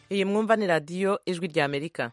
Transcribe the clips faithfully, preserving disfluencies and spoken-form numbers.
iyi mwumva ni radiyo ijwi rya amerika.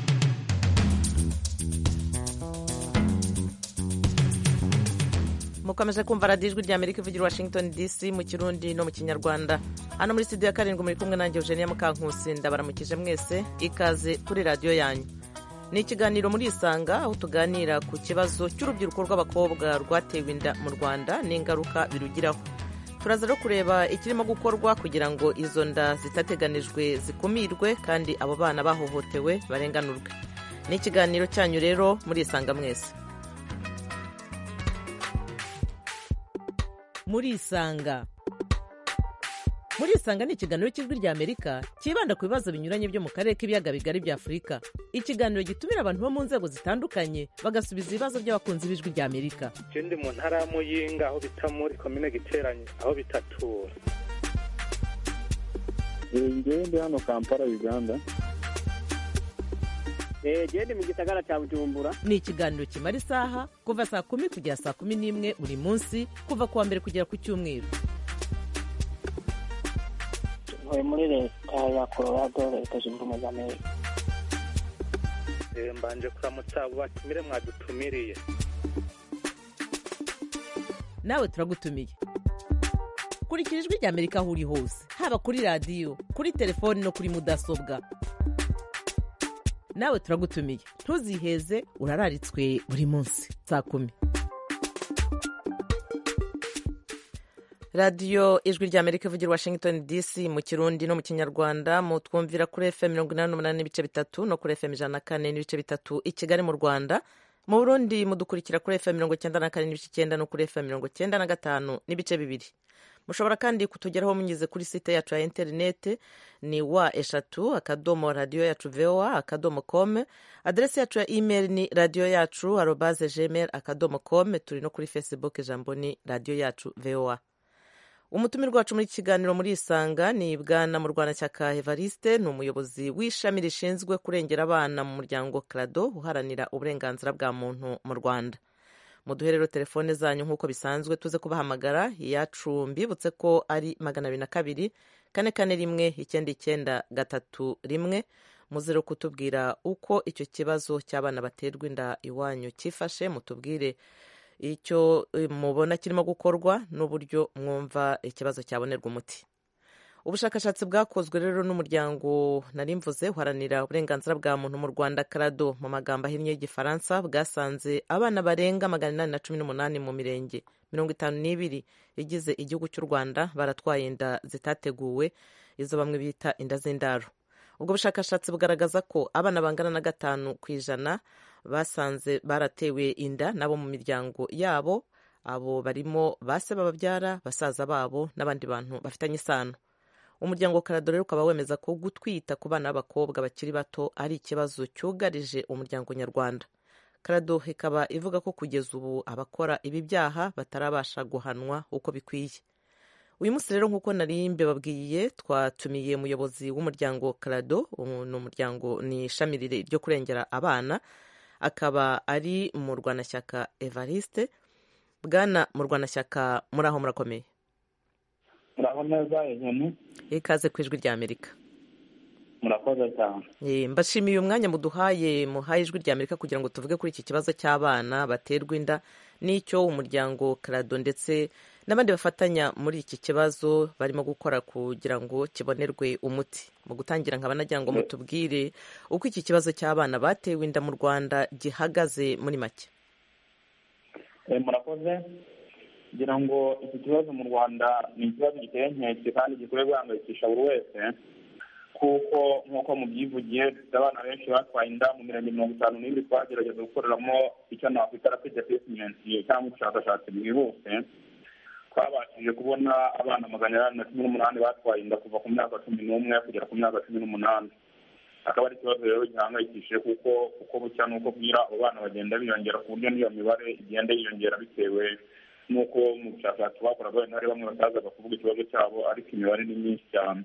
mukomeje kumva radiyo ijwi rya amerika ivugira washington dc mu kirundi no mu kinyarwanda. hano muri studio ya karindwi muri kumwe nanjye Eugenia Mukankusi, ndabaramukije mwese, ikaze kuri radiyo yanyu. ni ikiganiro muri Isanga, aho tuganira ku kibazo cy'urubyiruko rw'abakobwa rwatewe inda mu Rwanda n'ingaruka birugiraho. turaza no kureba ikirimo gukorwa kugira ngo izo nda zitateganijwe zikumirwe kandi abo bana bahohotewe barenganurwe. ni ikiganiro cyanyu rero muri Isanga mwese. muri Isanga muri Isanga ni ikiganiro cy'ijwi rya Amerika cyibanda ku bibazo binyuranye byo mu karere k'ibiyaga bigari bya Afurika. ikiganiro gitumira abantu bo mu nzego zitandukanye bagasubiza ibibazo by'abakunzi b'ijwi rya Amerika. Je ndi mu ntara ya Muyinga, aho bita muri komine Giteranyi, aho bitatura. Ngewe ndi hano Kampala, Uganda. Je ndi mu gisagara cya Bujumbura. ni ikiganiro kimara isaha kuva saa kumi kugera saa kumi n'imwe buri munsi, kuva ku wa mbere kugera ku cyumweru. Ntuye muri leta ya Colorado, leta zunze ubumwe za Amerika. Eh, mbanje kuramutsa abo batumire mwadutumiriye. nawe turagutumiye. kurikira ijwi rya Amerika aho uri hose, haba kuri radiyo, kuri telefoni no kuri mudasobwa. nawe turagutumiye, ntuziheze, urararitswe buri munsi saa kumi. radiyo ijwi rya Amerika ivugira Washington D C mu kirundi no mu kinyarwanda. mu twumvira kuri F M mirongo inani n'umunani n'ibice bitatu no kuri F M ijana na kane n'ibice bitatu i Kigali mu Rwanda. mu Burundi mudukurikira kuri F M mirongo icyenda na kane n'ibice icyenda no kuri F M mirongo icyenda na gatanu n'ibice bibiri. mushobora kandi kutugeraho munyuze kuri site yacu ya interinete, ni wa eshatu akadomo radiyo yacu voa akadomo com. aderesi yacu ya email ni radiyo yacu arobaze gmail akadomo com. turi no kuri Facebook, ijambo ni radiyo yacu voa. umutumirwa wacu muri iki kiganiro muri Isanga ni bwana Murwanashyaka Evariste, ni umuyobozi w'ishami rishinzwe kurengera abana mu muryango Crado uharanira uburenganzira bwa muntu mu Rwanda. muduhe rero telefone zanyu nk'uko bisanzwe tuze kubahamagara. iyacu mbibutse ko ari magana abiri na kabiri kane kane rimwe icyenda icyenda gatatu rimwe. muzere kutubwira uko icyo kibazo cy'abana baterwa inda iwanyu cyifashe, mutubwire icyo mubona kirimo gukorwa n'uburyo mwumva ikibazo cyabonerwa umuti. ubushakashatsi bwakozwe rero n'umuryango nari mvuze uharanira uburenganzira bwa muntu mu Rwanda Crado mu magambo ahinnye y'igifaransa, bwasanze abana barenga magana inani na cumi n'umunani mu mirenge mirongo itanu n'ibiri igize igihugu cy'u Rwanda baratwaye inda zitateguwe, izo bamwe bita inda z'indaro. ubwo bushakashatsi bugaragaza ko abana bangana na gatanu ku ijana basanze baratewe inda nabo mu miryango yabo. abo barimo base bababyara, basaza babo n'abandi bantu bafitanye isano. umuryango Crado rero ukaba wemeza ko gutwita ku bana b'abakobwa bakiri bato ari ikibazo cyugarije umuryango nyarwanda. Crado ikaba ivuga ko kugeza ubu abakora ibi byaha batarabasha guhanwa uko bikwiye. uyu munsi rero nk'uko nari mbibabwiye, twatumiye umuyobozi w'umuryango Crado. ni umuryango ni ishami ryo kurengera abana, akaba ari Murwanashyaka Evariste. bwana Murwanashyaka, muri aho murakomeye? Muraho neza Eugenie. ikaze ku ijwi rya Amerika. Murakoze cyane. Eh, mbashimiye umwanya muduhaye muhaye ijwi rya Amerika kugira ngo tuvuge kuri iki kibazo cy'abana baterwa inda n'icyo umuryango Crado ndetse n'abandi bafatanya muri iki kibazo barimo gukora kugira ngo kibonerwe umuti. mu gutangira nkaba nagira ngo mutubwire uko iki kibazo cy'abana batewe inda mu Rwanda gihagaze muri make. Eh, murakoze. ngira ngo iki kibazo mu Rwanda ni ikibazo giteye inkeke kandi gikwiye guhangayikisha buri wese, kuko nk'uko mubyivugiye dufite abana benshi batwaye inda mu mirenge mirongo itanu n'ibiri twagerageza gukoreramo icyo nakwita rapid assessment cyangwa ubushakashatsi bwihuse. twabashije kubona abana magana inani na cumi n'umunani batwaye inda kuva ku myaka cumi n'umwe kugera ku myaka cumi n'umunani. akaba ari ikibazo rero gihangayikishije kuko uko bucya n'uko bwira abo bana bagenda biyongera, ku buryo n'iyo mibare igenda yiyongera bitewe n'uko mu bushakashatsi bakoraga wenda hari bamwe batazaga kuvuga ikibazo cyabo, ariko imibare ni myinshi cyane.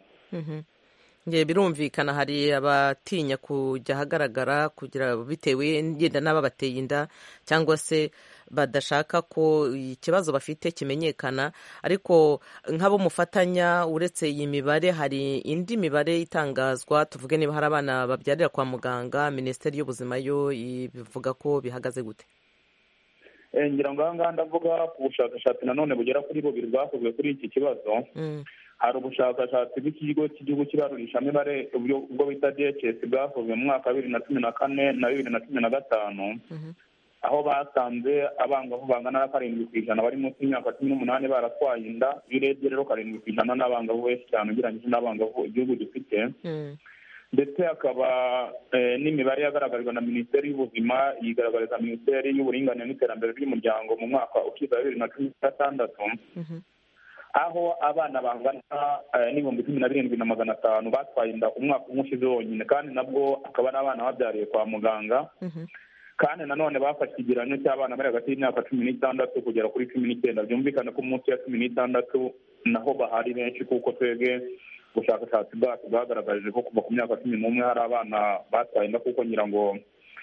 birumvikana hari abatinya kujya ahagaragara kugira bitewe ngenda n'ababateye inda cyangwa se badashaka ko ikibazo bafite kimenyekana, ariko nk'abo mufatanya uretse iyi mibare hari indi mibare itangazwa, tuvuge niba hari abana babyarira kwa muganga, minisiteri y'ubuzima yo ivuga ko bihagaze gute? ngira ngo aha ngaha ndavuga ku bushakashatsi nanone bugera kuri bubiri bwakozwe kuri iki kibazo. Hari ubushakashatsi bw'ikigo cy'igihugu cy'ibarurishamibare ubwo bita D H S bwakozwe mu mwaka wa bibiri na cumi na kane na bibiri na cumi na gatanu, aho basanze abangavu bangana na karindwi ku ijana bari munsi y'imyaka cumi n'umunani baratwaye inda. Iyo urebye rero karindwi ku ijana n'abangavu benshi cyane ugereranyije n'abangavu igihugu gifite. Ndetse hakaba n'imibare yagaragarijwe na minisiteri y'ubuzima, yigaragariza minisiteri y'uburinganire n'iterambere ry'umuryango mu mwaka ukiza bibiri na cumi na gatandatu, aho abana bangana n'ibihumbi cumi na birindwi na magana atanu batwaye inda umwaka umwe ushize wonyine, kandi nabwo akaba ari abana babyariye kwa muganga. Kandi nanone bafashe ikigereranyo cy'abana bari hagati y'imyaka cumi n'itandatu kugera kuri cumi n'icyenda. Byumvikane ko munsi ya cumi n'itandatu naho bahari benshi, kuko twebwe ubushakashatsi bwacu bwagaragaje ko kuva ku myaka cumi n'umwe hari abana batwaye inda, kuko ngira ngo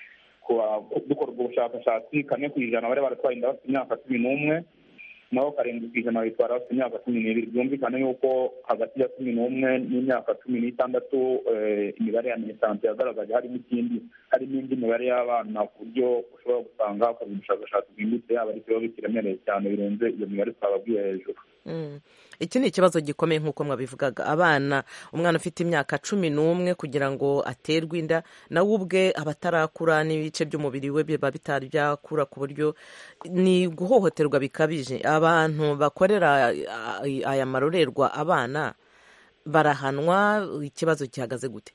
dukora ubwo bushakashatsi kane ku ijana bari baratwaye inda bafite imyaka cumi n'umwe, naho karindwi ku ijana bitwara bafite imyaka cumi n'ibiri. Byumvikane yuko hagati ya cumi n'umwe n'imyaka cumi n'itandatu imibare ya minisante yagaragaje harimo ikindi harimo indi mibare y'abana, ku buryo ushobora gusanga hakorwa ubushakashatsi bwimbitse, yaba ari ikibazo kiremereye cyane birenze iyo mibare twababwiye hejuru. Iki ni ikibazo gikomeye nk'uko mwabivugaga. Abana, umwana ufite imyaka cumi n'umwe kugira ngo aterwe inda, nawe ubwe aba atarakura n'ibice by'umubiri we biba bitari byakura, ku buryo ni guhohoterwa bikabije. Abantu bakorera aya marorerwa abana barahanwa, ikibazo gihagaze gute?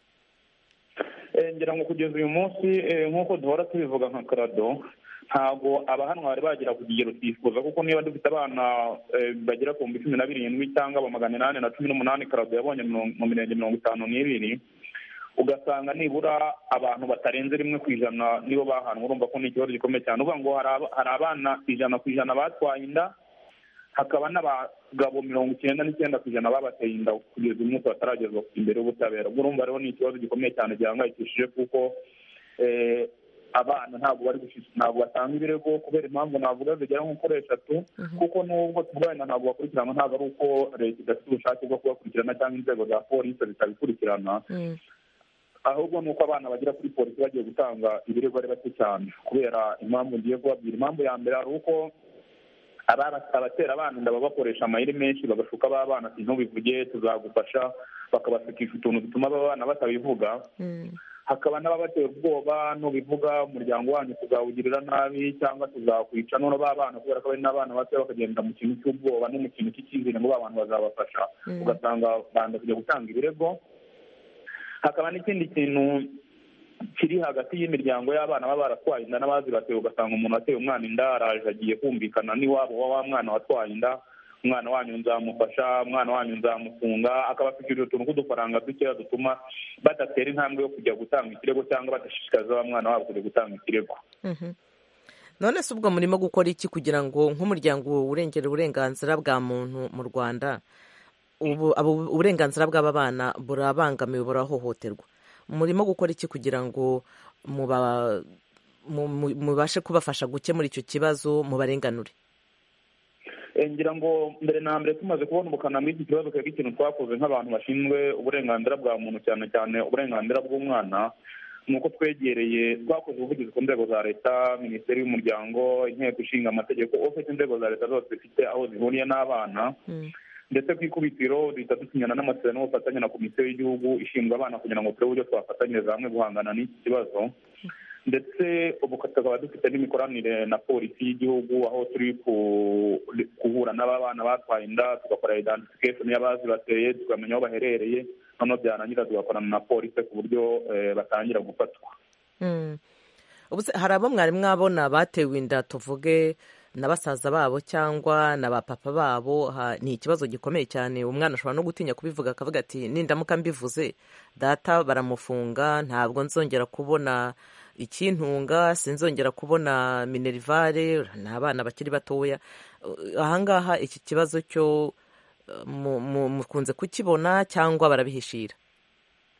Ngira ngo kugeza uyu munsi nk'uko duhora tubivuga nka karado, ntabwo abahanwa bari bagera ku kigero twifuza, kuko niba dufite abana bagera ku bihumbi cumi na birindwi cyangwa aba magana inani na cumi n'umunani karado yabonye mu mirenge mirongo itanu n'ibiri, ugasanga nibura abantu batarenze rimwe ku ijana nibo bahanwa, urumva ko ni ikibazo gikomeye cyane. uvuga ngo hari abana ijana ku ijana batwaye inda, hakaba n'abagabo mirongo icyenda n'icyenda ku ijana babateye inda kugeza uyu munsi bataragezwa imbere y'ubutabera. urumva rero ni ikibazo gikomeye cyane gihangayikishije, kuko abana ntabwo bari ntabwo batanga ibirego kubera impamvu navuga zigera nko kuri eshatu, kuko n'ubwo tuvugana ntabwo bakurikiranwa, ntabwo ari uko leta idafite ubushake bwo kubakurikirana cyangwa inzego za polisi zitabikurikirana, ahubwo ni uko abana bagera kuri polisi bagiye gutanga ibirego ari bake cyane, kubera impamvu ngiye kubabwira. Impamvu ya mbere ari uko abatera abana inda baba bakoresha amayeri menshi, bagashuka ba bana ati ntubivuge tuzagufasha, bakabashukisha utuntu dutuma aba bana batabivuga. Hakaba n'ababatera ubwoba, nubivuga umuryango wanyu tuzawugirira nabi cyangwa tuzakwica, none ba bana kubera ko ari n'abana bato bakagenda mu kintu cy'ubwoba no mu kintu cy'icyizere ngo ba bantu bazabafasha, ugasanga banda kujya gutanga ibirego. Hakaba n'ikindi kintu kiri hagati y'imiryango y'abana baba baratwaye inda n'abazibateye, ugasanga umuntu ateye umwana inda araje agiye kumvikana n'iwabo wa wa mwana watwaye inda, umwana wanyu nzamufasha, umwana wanyu nzamufunga, akabafite utuntu tw'udufaranga dukeya dutuma badatera intambwe yo kujya gutanga ikirego cyangwa badashishikariza wa mwana wabo kujya gutanga ikirego. None se ubwo murimo gukora iki kugira ngo nk'umuryango urengera uburenganzira bwa muntu mu Rwanda, ubu uburenganzira bw'aba bana burabangamiwe, burahohoterwa? Murimo gukora iki kugira ngo mubashe kubafasha gukemura icyo kibazo, mubarenganure? Ngira ngo mbere na mbere tumaze kubona ubukana muri iki kibazo, twebwe ikintu twakoze nk'abantu bashinzwe uburenganzira bwa muntu, cyane cyane uburenganzira bw'umwana, ni uko twegereye, twakoze ubuvugizi ku nzego za leta, minisiteri y'umuryango, inteko ishinga amategeko, ufite inzego za leta zose zifite aho zihuriye n'abana, ndetse ku ikubitiro duhita dusinyana n'amasezerano y'ubufatanye na komisiyo y'igihugu ishinzwe abana kugira ngo turebe uburyo twafatanyiriza hamwe guhangana n'iki kibazo. Ndetse ubu tukaba dufite n'imikoranire na polisi y'igihugu, aho turi guhura n'abana batwaye inda, tugakora identification y'abazibateye, tukamenya aho baherereye, noneho byarangira tugakorana na polisi ku buryo batangira gufatwa. Hari abo mwari mwabona batewe inda, tuvuge na basaza babo cyangwa na ba papa babo? Ni ikibazo gikomeye cyane. Umwana ashobora no gutinya kubivuga, akavuga ati nindamuka mbivuze data baramufunga, ntabwo nzongera kubona ikintunga, sinzongera kubona minerivare, ni abana bakiri batoya. Ahangaha iki kibazo cyo mukunze kukibona cyangwa barabihishira?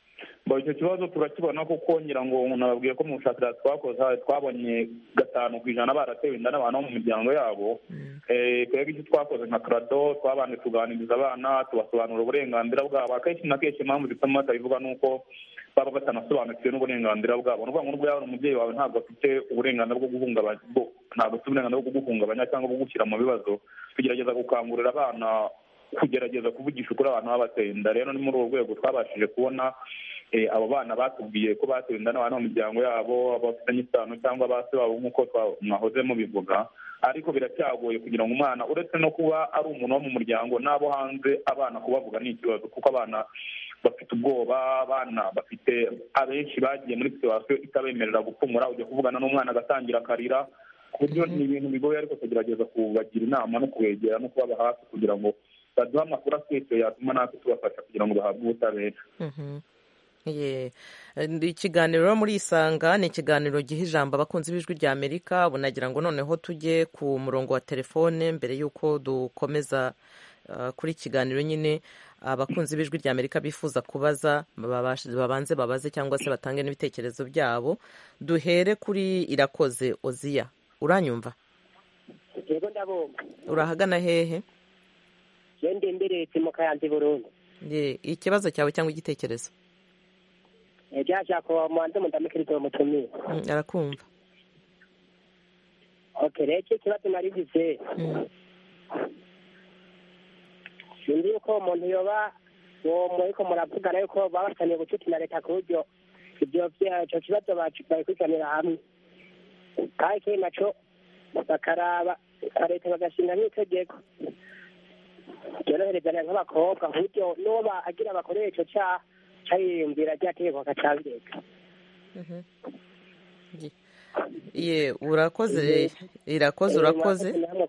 icyo kibazo turakibona kuko ngira ngo nababwiye ko mu bushakashatsi twakoze twabonye gatanu ku ijana baratewe inda n'abantu bo mu miryango yabo. twebwe icyo twakoze nka turado twabanje tuganiriza abana tubasobanurira uburenganzira bwabo. akenshi na kenshi impamvu zituma batabivuga ni uko baba batanasobanukiwe n'uburenganzira bwabo. ni ukuvuga ngo nubwo yaba umubyeyi wawe ntabwo afite uburenganzira bwo guhungabanya ntabwo afite uburenganzira bwo guhungabanya cyangwa bwo gushyira mu bibazo. tugerageza gukangurira abana kugerageza kuvugisha ukuri abantu babateye inda. rero ni muri urwo rwego twabashije kubona abo bana batubwiye ko batewe inda n'abantu mu miryango yabo, abafitanye isano cyangwa ba se babo nk'uko mwahoze mubivuga. ariko biracyagoye kugira ngo umwana uretse no kuba ari umuntu wo mu muryango n'abo hanze abana kubavuga ni ikibazo, kuko abana bafite ubwoba. abana bafite abenshi bagiye muri situwasiyo itabemerera gupfumura, ujya kuvugana n'umwana agatangira akarira, ku buryo ni ibintu bigoye. ariko tugerageza kubagira inama no kubegera no kubaba hafi kugira ngo baduhe amakuru asesekaye yatuma natwe tubafasha kugira ngo bahabwe ubutabera. ikiganiro muri Isanga ni ikiganiro giha ijambo abakunzi b'ijwi rya Amerika. bunagira ngo noneho tujye ku murongo wa telefone mbere y'uko dukomeza kuri ikiganiro. nyine abakunzi b'ijwi rya Amerika bifuza kubaza babanze babaze cyangwa se batange n'ibitekerezo byabo. duhere kuri Irakoze Oziya, uranyumva? yego ndabumva. urahagana hehe? ndi imbere mu Kayanza Burundi. ikibazo cyawe cyangwa igitekerezo? byashaka mubanze mundamukirizo mutumire. arakumva. okay rero iki kibazo narigize sindi yuko umuntu yoba uwo muriko muravugana yuko babasaniye gucuti na leta ku buryo ibyo icyo kibazo babikurikiranira hamwe, kandi ikindi naco bakaraba leta bagashinga n'itegeko ryoroherezanya nk'abakobwa ku buryo n'uwo agira bakoreye ico cyaha cyayiyumvira ryategeko akacabireka. ye urakoze Irakoze urakoze.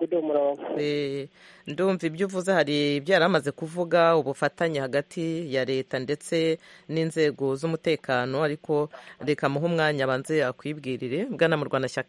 ndumva ibyo uvuze hari ibyo yari amaze kuvuga, ubufatanye hagati ya leta ndetse n'inzego z'umutekano, ariko reka muhe umwanya abanze akwibwirire. bwana Murwanashyaka,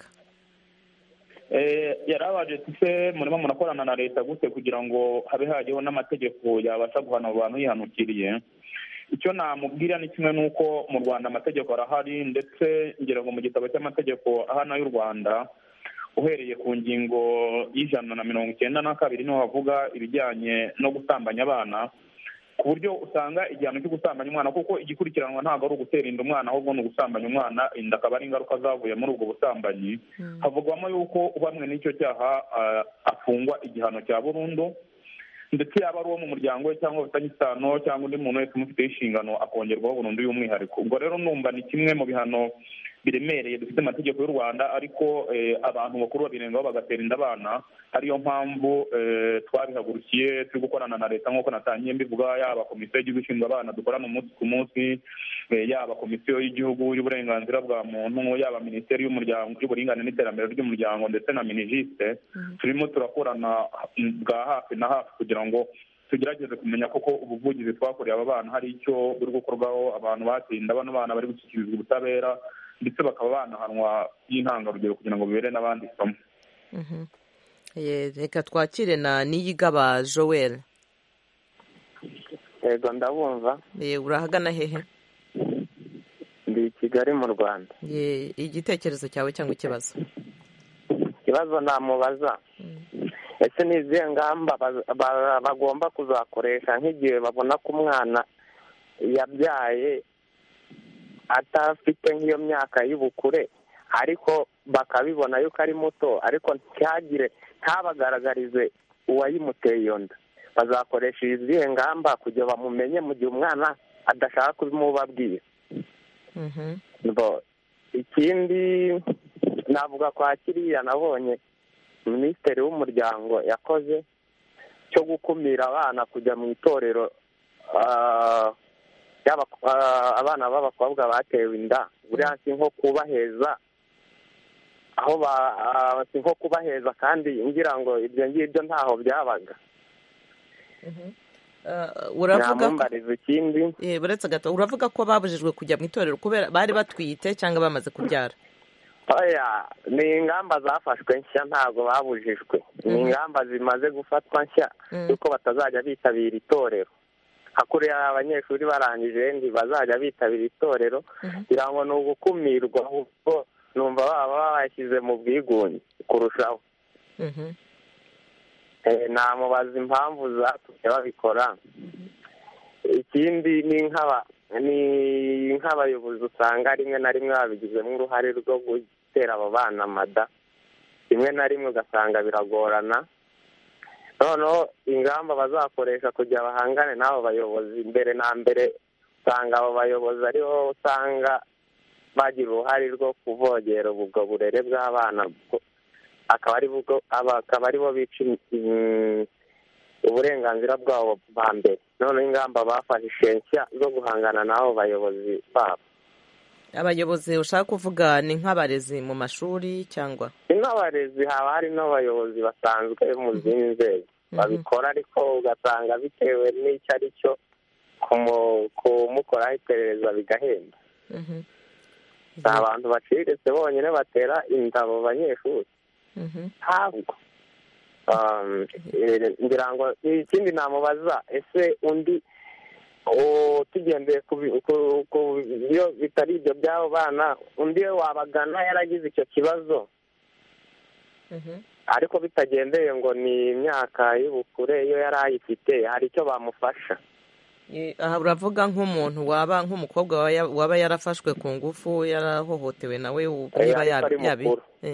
yarabaje se murimo murakorana na leta gute kugira ngo habe hajyeho n'amategeko yabasha guhana abo bantu yihanukiriye? icyo namubwira ni kimwe n'uko mu Rwanda amategeko arahari, ndetse ngira ngo mu gitabo cy'amategeko ahana y'u Rwanda uhereye ku ngingo y'ijana na mirongo icyenda na kabiri niho havuga ibijyanye no gusambanya abana, ku buryo usanga igihano cyo gusambanya umwana, kuko igikurikiranwa ntabwo ari ugutera inda umwana ahubwo ni ugusambanya umwana, inda akaba ari ingaruka zavuye muri ubwo busambanyi. havugwamo yuko uhamwe n'icyo cyaha afungwa igihano cya burundu, ndetse yaba ari uwo mu muryango we cyangwa ufitanye isano cyangwa undi muntu wese umufiteho inshingano akongerwaho burundu y'umwihariko. ubwo rero numva ni kimwe mu bihano biremereye dufite amategeko y'u Rwanda, ariko abantu bakuru babirengaho bagatera inda abana. ariyo mpamvu twabihagurukiye turi gukorana na leta nk'uko natangiye mbivuga, yaba komisiyo y'igihugu ishinzwe abana dukorana umunsi ku munsi, yaba komisiyo y'igihugu y'uburenganzira bwa muntu, yaba minisiteri y'umuryango y'uburinganire n'iterambere ry'umuryango ndetse na minijiste. turimo turakorana bwa hafi na hafi kugira ngo tugerageze kumenya koko ubuvugizi twakoreye aba bana hari icyo buri gukorwaho, abantu bateye inda bano bana bari gushyikirizwa ubutabera, ndetse bakaba banahanwa y'intangarugero kugira ngo bibere n'abandi isomo. reka twakire na Niyigaba Joel. yego ndabumva. urahagana hehe? ndi i Kigali mu Rwanda. igitekerezo cyawe cyangwa ikibazo? ikibazo namubaza, ese ni izihe ngamba bagomba kuzakoresha nk'igihe babona ko umwana yabyaye atafite nk'iyo myaka y'ubukure, ariko bakabibona yuko ari muto, ariko ntihagire ntabagaragarize uwayimuteye iyo nda? bazakoresha izihe ngamba kugira bamumenye mu gihe umwana adashaka kubimubabwira? ikindi navuga kwa kiriya nabonye minisitiri w'umuryango yakoze cyo gukumira abana kujya mu itorero, abana b'abakobwa batewe inda, buriya si nko kubaheza aho si nko kubaheza, kandi ngira ngo ibyo ngibyo ntaho byabaga. uravuga ikindi buretse gato, uravuga ko babujijwe kujya mu itorero kubera bari batwite cyangwa bamaze kubyara? oya, ni ingamba zafashwe nshya, ntabwo babujijwe. ni ingamba zimaze gufatwa nshya yuko batazajya bitabira itorero, hakuriya abanyeshuri barangije ntibazajya bitabira itorero kugira ngo ni ugukumirwa ahubwo numva baba bashyize mu bwigunge kurushaho. namubaza impamvu zatumye babikora. Ikindi ni nk'aba ni nk'abayobozi usanga rimwe na rimwe babigizemo uruhare rwo gutera abo bana amada, rimwe na rimwe ugasanga biragorana. noneho ingamba bazakoresha kugira bahangane n'abo bayobozi, mbere na mbere usanga abo bayobozi aribo usanga bagira uruhare rwo kuvogera ubwo burere bw'abana, akaba ari bo bica uburenganzira bwabo bwa mbere. noneho ingamba bafashe nshya zo guhangana n'abo bayobozi babo. Abayobozi ushaka kuvuga ni nk'abarezi mu mashuri cyangwa? Ni nk'abarezi, haba hari n'abayobozi basanzwe mu zindi nzego babikora, ariko ugasanga bitewe n'icyo ari cyo kumukoraho iperereza bigahenda. Si abantu baciriritse bonyine batera inda abo banyeshuri, ntabwo. ngira ngo ikindi namubaza, ese undi tugendeye ku byo bitari ibyo by'abo bana, undi we wabagana yaragize icyo kibazo ariko bitagendeye ngo ni imyaka y'ubukure, iyo yari ayifite hari icyo bamufasha? Aha uravuga nk'umuntu waba nk'umukobwa waba yarafashwe ku ngufu, yarahohotewe nawe niba yabi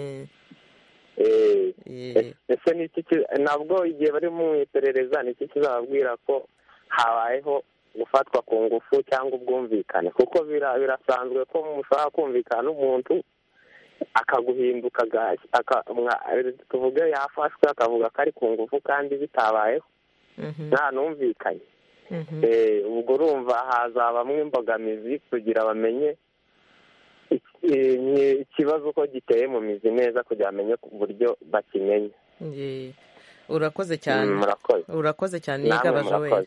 ese nabwo igihe bari mu iperereza ni iki kizababwira ko habayeho gufatwa ku ngufu cyangwa ubwumvikane? kuko birasanzwe ko mushobora kumvikana n'umuntu akaguhinduka, tuvuge yafashwe akavuga ko ari ku ngufu kandi bitabayeho, nta numvikanye. ubwo urumva hazabamo imbogamizi kugira bamenye ikibazo uko giteye mu mizi neza, kugira bamenye ku buryo bakimenye. urakoze cyane. urakoze cyane Nigaba Joel.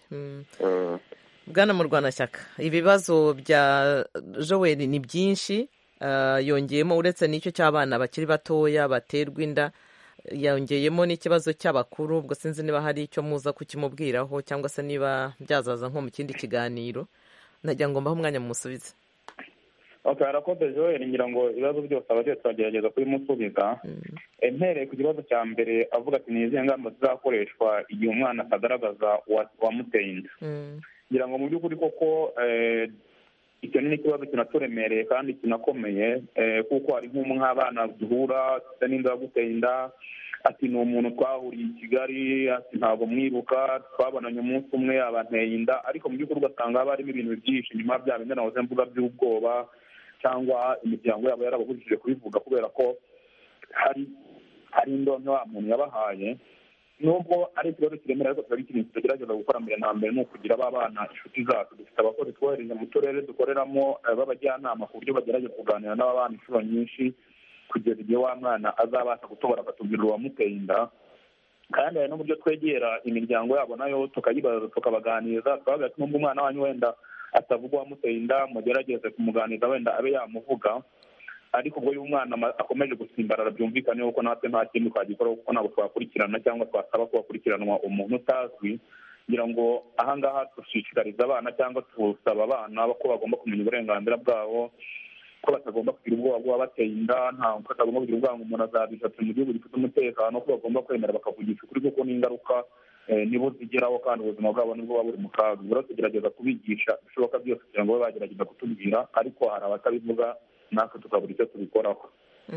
Bwana Murwanashyaka, ibibazo bya Joel ni byinshi, yongeyemo uretse n'icyo cy'abana bakiri batoya baterwa inda, yongeyemo n'ikibazo cy'abakuru. ubwo sinzi niba hari icyo muza kukimubwiraho cyangwa se niba byazaza nko mu kindi kiganiro. nagira ngo mbahe umwanya mumusubize. arakoze Joel, ngira ngo ibibazo byose abagiye turagerageza kubimusubiza. mpereye ku kibazo cya mbere avuga ati ni izihe ngamba zizakoreshwa igihe umwana atagaragaza uwamuteye inda. ngira ngo mu by'ukuri koko icyo ni ikibazo kinaturemereye kandi kinakomeye, kuko hari nk'abana duhura n'inda yaguteye inda, ati ni umuntu twahuriye i Kigali, ati ntabwo mwibuka, twabonanye umunsi umwe yabanteye inda, ariko mu by'ukuri ugasanga haba harimo ibintu byinshi nyuma bya bindi nahoze mvuga by'ubwoba, cyangwa imiryango yabo yarababujije kubivuga kubera ko hari hari indonke wa muntu yabahaye. nubwo ari ikibazo kiremera, ariko tuba ikintu tugerageza gukora mbere na mbere ni ukugira ba bana inshuti zacu. dufite abakozi twohereza mu turere dukoreramo b'abajyanama ku buryo bagerageza kuganira n'aba bana inshuro nyinshi kugeza igihe wa mwana azabasha gutobora akatubwira uwamuteye inda. kandi hari n'uburyo twegera imiryango yabo nayo tukayibaza tukabaganiriza, tukavuga ati nubwo umwana wanyu wenda atavuga uwamuteye inda, mugerageze kumuganiriza wenda abe yamuvuga, ariko ubwo uyu mwana akomeje gusimbarara byumvikane yuko natwe nta kintu twagikora, kuko ntabwo twakurikirana cyangwa twasaba ko hakurikiranwa umuntu utazwi. ngira ngo ahangaha dushishikariza abana cyangwa tusaba abana ko bagomba kumenya uburenganzira bwabo, ko batagomba kugira ubwoba bw'abateye inda, nta batagomba kugira ubwoba ngo umuntu azabishatse mu gihugu gifite umutekano, ko bagomba kwemera bakavugisha ukuri, kuko n'ingaruka nibo zigeraho kandi ubuzima bwabo nibwo buba buri mu kaga. ubwo tugerageza kubigisha bishoboka byose kugira ngo babe bagerageza kutubwira, ariko hari abatabivuga natwe tukabura icyo tubikoraho.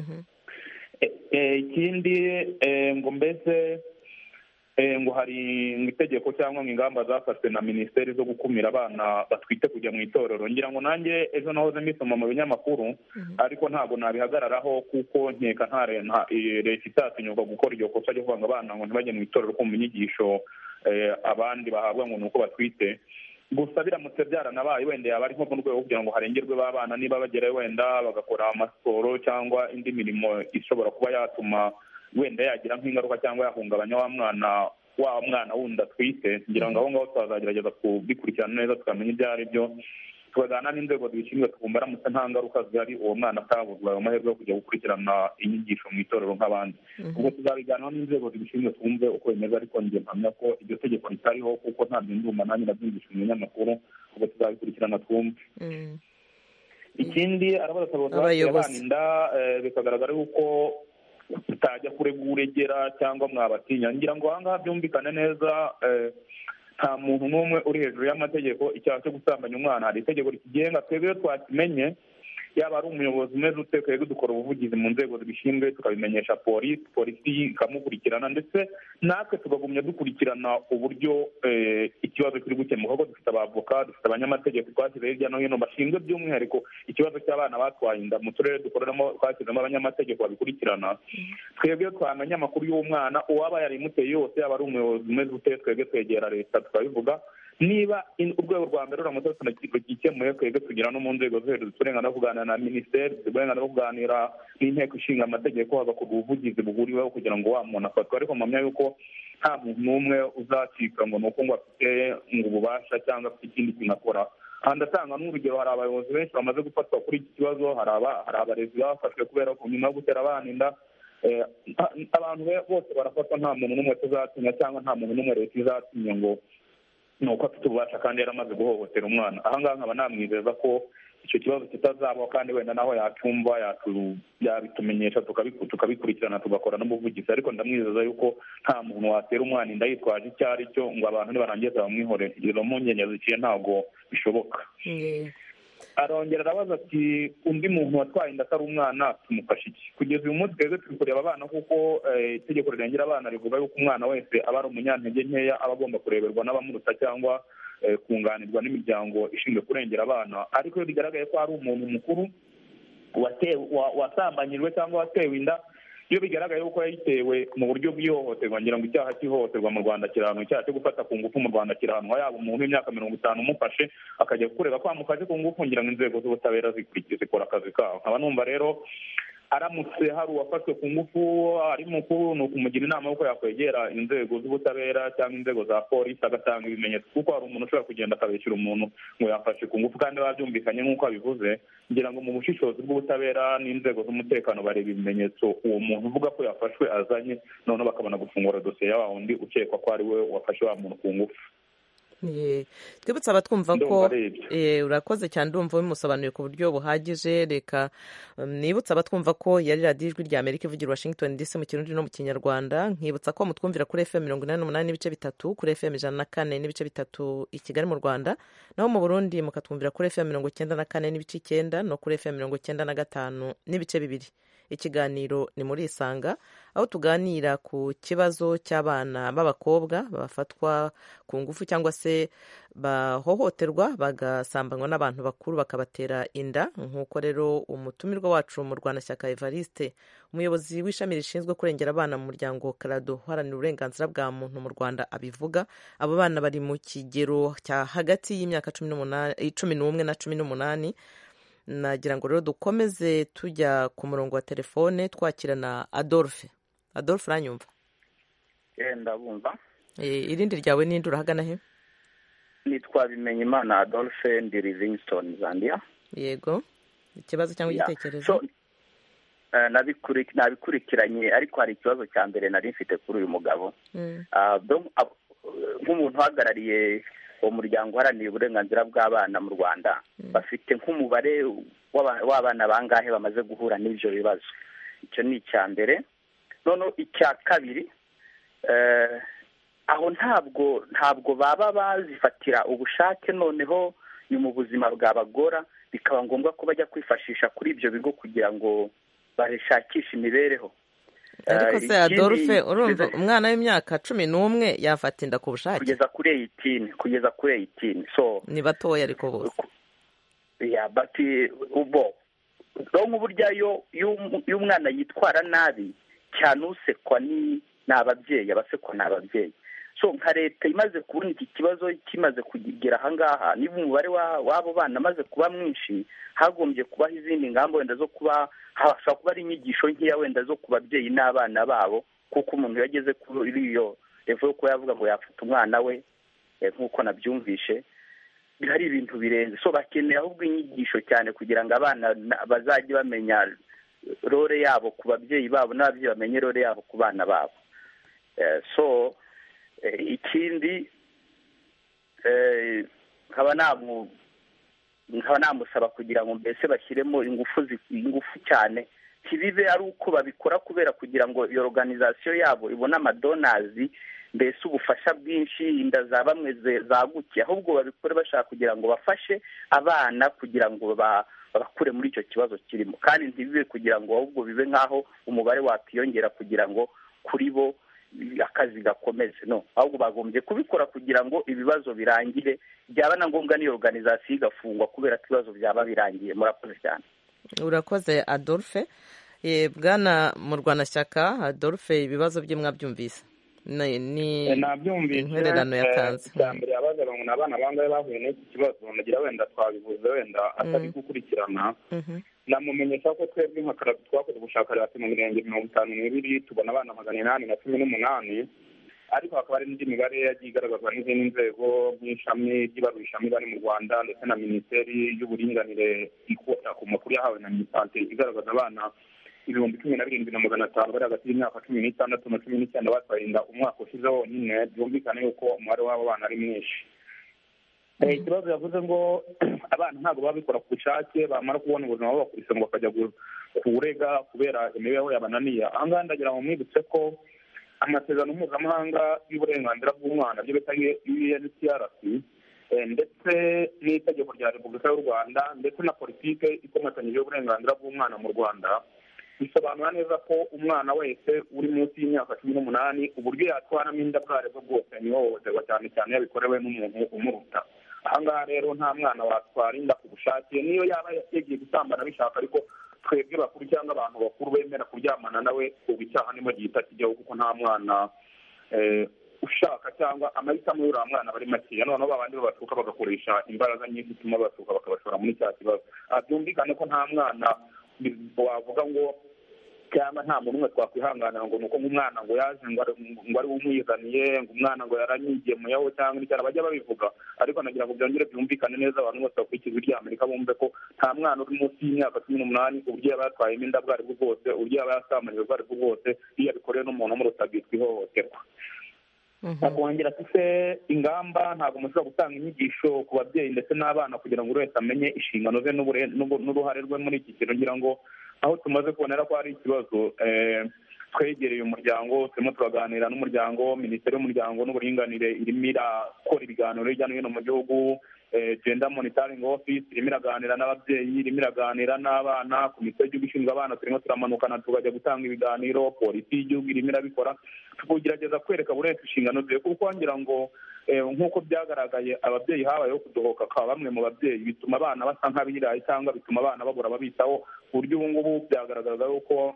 ikindi ngo mbese ngo hari itegeko cyangwa ingamba zafashwe na minisiteri zo gukumira abana batwite kujya mu itorero. ngira ngo nanjye ejo nahoze mbisoma mu binyamakuru, ariko ntabwo nabihagararaho kuko nkeka nta leta itatinyuka gukora iryo kosa ryo kuvuga ngo abana ngo ntibajye mu itorero ko mu nyigisho abandi bahabwa ngo ni uko batwite. gusa biramutse byaranabaye wenda yaba ari nko mu rwego rwo kugira ngo harengerwe b'abana, niba bagerayo wenda bagakora amasiporo cyangwa indi mirimo ishobora kuba yatuma wenda yagira nk'ingaruka cyangwa yahungabanya wa mwana wa mwana wundi atwite. ngira ngo aho ngaho tuzagerageza kubikurikirana neza tukamenya ibyo ari byo. tukaganira n'inzego zibishinzwe tukumva aramutse nta ngaruka zihari uwo mwana atabuzwa ayo mahirwe yo kujya gukurikirana inyigisho mu itorero nk'abandi. ubwo tuzabiganiraho n'inzego zibishinzwe twumve uko bimeze, ariko njye mpamya ko iryo tegeko ritariho kuko ntabyo ndumva nanjye nabyumvishe mu binyamakuru, ubwo tuzabikurikirana twumve. ikindi arabaza abana inda bikagaragara yuko tutajya kurega uregera cyangwa mwabatinya. ngira ngo aha ngaha byumvikane neza, nta muntu n'umwe uri hejuru y'amategeko. icyaha cyo gusambanya umwana hari itegeko rikigenga, twebwe iyo twakimenye yaba ari umuyobozi umeze ute twebwe dukora ubuvugizi mu nzego zibishinzwe tukabimenyesha polisi, polisi ikamukurikirana, ndetse natwe tugagumya dukurikirana uburyo ikibazo kiri gukemuka, kuko dufite abavoka, dufite abanyamategeko twashyize hirya no hino bashinzwe by'umwihariko ikibazo cy'abana batwaye inda. mu turere dukoreramo twashyizemo abanyamategeko babikurikirana. twebwe iyo twamenya amakuru y'umwana uwaba yarimuteye yose, yaba ari umuyobozi umeze ute, twebwe twegera leta tukabivuga. niba urwego rwa mbere ruramutse rugikemuye, twebwe tugira no mu nzego zo hejuru turenga no kuganira na minisiteri, turenga no kuganira n'inteko ishinga amategeko, hagakorwa ubuvugizi buhuriweho kugira ngo wa muntu afatwe. ariko mpamya yuko nta muntu n'umwe uzacika ngo ni uko ngo afite ngo ububasha cyangwa afite ikindi kintu akora. aha ndatanga n'urugero, hari abayobozi benshi bamaze gufatwa kuri iki kibazo, hari abarezi bafashwe kubera ko nyuma yo gutera abana inda. abantu bose barafatwa, nta muntu n'umwe tuzatinya cyangwa nta muntu n'umwe leta izatinya ngo ni uko afite ububasha kandi yaramaze guhohotera umwana. aha ngaha nkaba namwizeza ko icyo kibazo kitazabaho, kandi wenda naho yacyumva yabitumenyesha tukabikurikirana tugakora n'ubuvugizi. ariko ndamwizeza yuko nta muntu watera umwana inda yitwaje icyo ari cyo ngo abantu nibarangiza bamwihorere. izo mpungenge ziciye ntabwo bishoboka. arongera arabaza ati undi muntu watwaye inda atari umwana tumufashe iki? kugeza uyu munsi twebwe turi kureba abana, kuko itegeko rirengera abana rivuga yuko umwana wese aba ari umunyantege nkeya, aba agomba kureberwa n'abamuruta cyangwa kunganirwa n'imiryango ishinzwe kurengera abana. ariko iyo bigaragaye ko ari umuntu mukuru wasambanyijwe cyangwa watewe inda, iyo bigaragaye ko yayitewe mu buryo bw'ihohoterwa, ngira ngo icyaha cy'ihohoterwa mu Rwanda kirahanwa, icyaha cyo gufata ku ngufu mu Rwanda kirahanwa, yaba umuntu w'imyaka mirongo itanu umufashe akajya kureba ko amufashe ku ngufu, ngira ngo inzego z'ubutabera zikora akazi kabo. nkaba numva rero aramutse hari uwafashwe ku ngufu ari mukuru, ni ukumugira inama y'uko yakwegera inzego z'ubutabera cyangwa inzego za polisi agatanga ibimenyetso, kuko hari umuntu ushobora kugenda akabeshyira umuntu ngo yafashe ku ngufu kandi babyumvikanye nk'uko abivuze. ngira ngo mu bushishozi bw'ubutabera n'inzego z'umutekano bareba ibimenyetso uwo muntu uvuga ko yafashwe azanye, noneho bakabona gufungura dosiye ya wa wundi ukekwa ko ari we wafashe wa muntu ku ngufu. twibutse abatwumva ko urakoze cyane, ndumva bimusobanuriye ku buryo buhagije. reka nibutse abatwumva ko yari radiyo ijwi rya Amerika ivugira Washington D C mu kirundi no mu kinyarwanda. nkibutsa ko mutwumvira kuri F M mirongo inani n'umunani n'ibice bitatu, kuri F M ijana na kane n'ibice bitatu i Kigali mu Rwanda, naho mu Burundi mukatwumvira kuri F M mirongo icyenda na kane n'ibice icyenda no kuri F M mirongo icyenda na gatanu n'ibice bibiri. ikiganiro ni muri Isanga, aho tuganira ku kibazo cy'abana b'abakobwa bafatwa ku ngufu cyangwa se bahohoterwa bagasambanywa n'abantu bakuru bakabatera inda, nk'uko rero umutumirwa wacu mu Rwanashyaka Evariste, umuyobozi w'ishami rishinzwe kurengera abana mu muryango Karado uharanira uburenganzira bwa muntu mu Rwanda abivuga. abo bana bari mu kigero cya hagati y'imyaka cumi n'umwe na cumi n'umunani. nagira ngo rero dukomeze tujya ku murongo wa telefone twakirana Adolphe. Adolphe uranyumva? ndabumva. irindi ryawe n'indi urahagana he? nitwa Bimenyimana Adolphe, ndi Livingstone, Zambia. yego, ikibazo cyangwa igitekerezo? nabikurikiranye, ariko hari ikibazo cya mbere nari mfite kuri uyu mugabo. nk'umuntu uhagarariye umuryango uharanira uburenganzira bw'abana mu Rwanda, bafite nk'umubare w'abana bangahe bamaze guhura n'ibyo bibazo? icyo ni icya mbere. noneho icya kabiri, aho ntabwo ntabwo baba bazifatira ubushake, noneho ni mu buzima bwabagora, bikaba ngombwa ko bajya kwifashisha kuri ibyo bigo kugira ngo bashakishe imibereho. ariko se Adolphe, urumva umwana w'imyaka cumi n'umwe yafata inda ku bushake? kugeza kuri eighteen kugeza kuri eighteen so ni batoya ariko bose. ya bati ubo ronko burya yo y'umwana yitwara nabi cyane usekwa ni n'ababyeyi, abasekwa n'ababyeyi. so nka leta imaze kubona iki kibazo kimaze kugera ahangaha, niba umubare w'abo bana amaze kuba mwinshi, hagombye kubaho izindi ngamba wenda zo kuba hashobora kuba ari inyigisho nkeya wenda zo ku babyeyi n'abana babo, kuko umuntu yageze kuri iyo revo yo kuba yavuga ngo yafata umwana we nk'uko nabyumvishe, hari ibintu birenze, so bakeneye ahubwo inyigisho cyane kugira ngo abana bazajye bamenya role yabo ku babyeyi babo n'ababyeyi bamenye role yabo ku bana babo. So ikindi nkaba namu nkaba namusaba kugira ngo mbese bashyiremo ingufu ingufu cyane, ntibibe ari uko babikora kubera kugira ngo iyo organization yabo ibone amadonazi, mbese ubufasha bwinshi inda za bamwe zagukiye, ahubwo babikore bashaka kugira ngo bafashe abana kugira ngo bakure muri icyo kibazo kirimo, kandi ntibibe kugira ngo ahubwo bibe nk'aho umubare wakiyongera kugira ngo kuri bo akazi gakomeze. No, ahubwo bagombye kubikora kugira ngo ibibazo birangire, byaba na ngombwa n'iyo organization igafungwa kubera ko ibibazo byaba birangiye. Murakoze cyane. Urakoze Adolphe. Bwana Murwanashyaka Adolphe, ibibazo bye mwabyumvise? Ni nabyumvise intererano yatanze. Mbere abazaga ngo abana bangahe bahuye n'iki kibazo, nagira wenda twabivuze wenda atari gukurikirana. Namumenyesha ko twebwe nka Karatu twakoze ubushakashatsi mu mirenge mirongo itanu n'ibiri tubona abana magana inani na cumi n'umunani, ariko hakaba hari n'indi mibare yagiye igaragazwa n'izindi nzego nk'ishami ry'ibarurishamibare mu Rwanda ndetse na Minisiteri y'Uburinganire ikota ku makuru yahawe na Minisante igaragaza abana ibihumbi cumi na birindwi na magana atanu bari hagati y'imyaka cumi n'itandatu na cumi n'icyenda batwaye inda umwaka ushize wonyine. Byumvikane yuko umubare w'abo bana ari mwinshi. Ikibazo yavuze ngo abana ntabwo babikora ku bushake, bamara kubona ubuzima babakubise ngo bakajya kurega kubera imibereho yabananiye. Aha ngaha ndagira ngo mwibutse ko amasezerano mpuzamahanga y'uburenganzira bw'umwana byo bita U N C R C ndetse n'itegeko rya Repubulika y'u Rwanda ndetse na politike ikomatanyije y'uburenganzira bw'umwana mu Rwanda bisobanura neza ko umwana wese uri munsi y'imyaka cumi n'umunani uburyo yatwaramo inda bwo aribwo bwose ni ihohoterwa, cyane cyane yabikorewe n'umuntu umuruta. Aha ngaha rero nta mwana watwara inda ku bushake niyo yaba yagiye gusambana bishaka, ariko twebwe bakuru cyangwa abantu bakuru bemera kuryamana nawe ubu icyaha nimo gihita kijyaho, kuko nta mwana ushaka cyangwa amahitamo y'uriya mwana bari makeya. Noneho babandi babatuka bagakoresha imbaraga nyinshi zituma batuka bakabashora muri cya kibazo. Byumvikane ko nta mwana wavuga ngo cyangwa nta muntu umwe twakwihanganira ngo nuko nk'umwana ngo yaje ngo ari umwizaniye, ngo umwana ngo yaranyigemuyeho cyangwa icyara bajya babivuga, ariko nagira ngo byongere byumvikane neza abantu bose bakurikiza iry'Amerika bumve ko nta mwana uri munsi y'imyaka cumi n'umunani uburyo yaba yatwayemo inda bwo aribwo bwose, uburyo yaba yasamaniwe bwo aribwo bwose, iyo yabikorewe n'umuntu umuruta bwitwa ihohoterwa. Akongera se ingamba ntabwo mushobora gutanga inyigisho ku babyeyi ndetse n'abana kugira ngo buri wese amenye inshingano ze n'uruhare rwe muri iki kintu. Ngira ngo aho tumaze kubonera ko hari ikibazo, twegereye umuryango, turimo turaganira n'umuryango. Minisiteri y'Umuryango n'Uburinganire irimo irakora ibiganiro hirya no hino mu gihugu. Gender Monitoring Office irimo iraganira n'ababyeyi, irimo iraganira n'abana. Komisiyo y'igihugu ishinzwe abana turimo turamanukana tukajya gutanga ibiganiro. Polisi y'igihugu irimo irabikora, tukugerageza kwereka buri wese inshingano ze, kuko ngira ngo nk'uko byagaragaye ababyeyi habayeho kudohoka kwa bamwe mu babyeyi bituma abana basa nk'abirayi cyangwa bituma abana babura ababitaho, ku buryo ubu ngubu byagaragaza yuko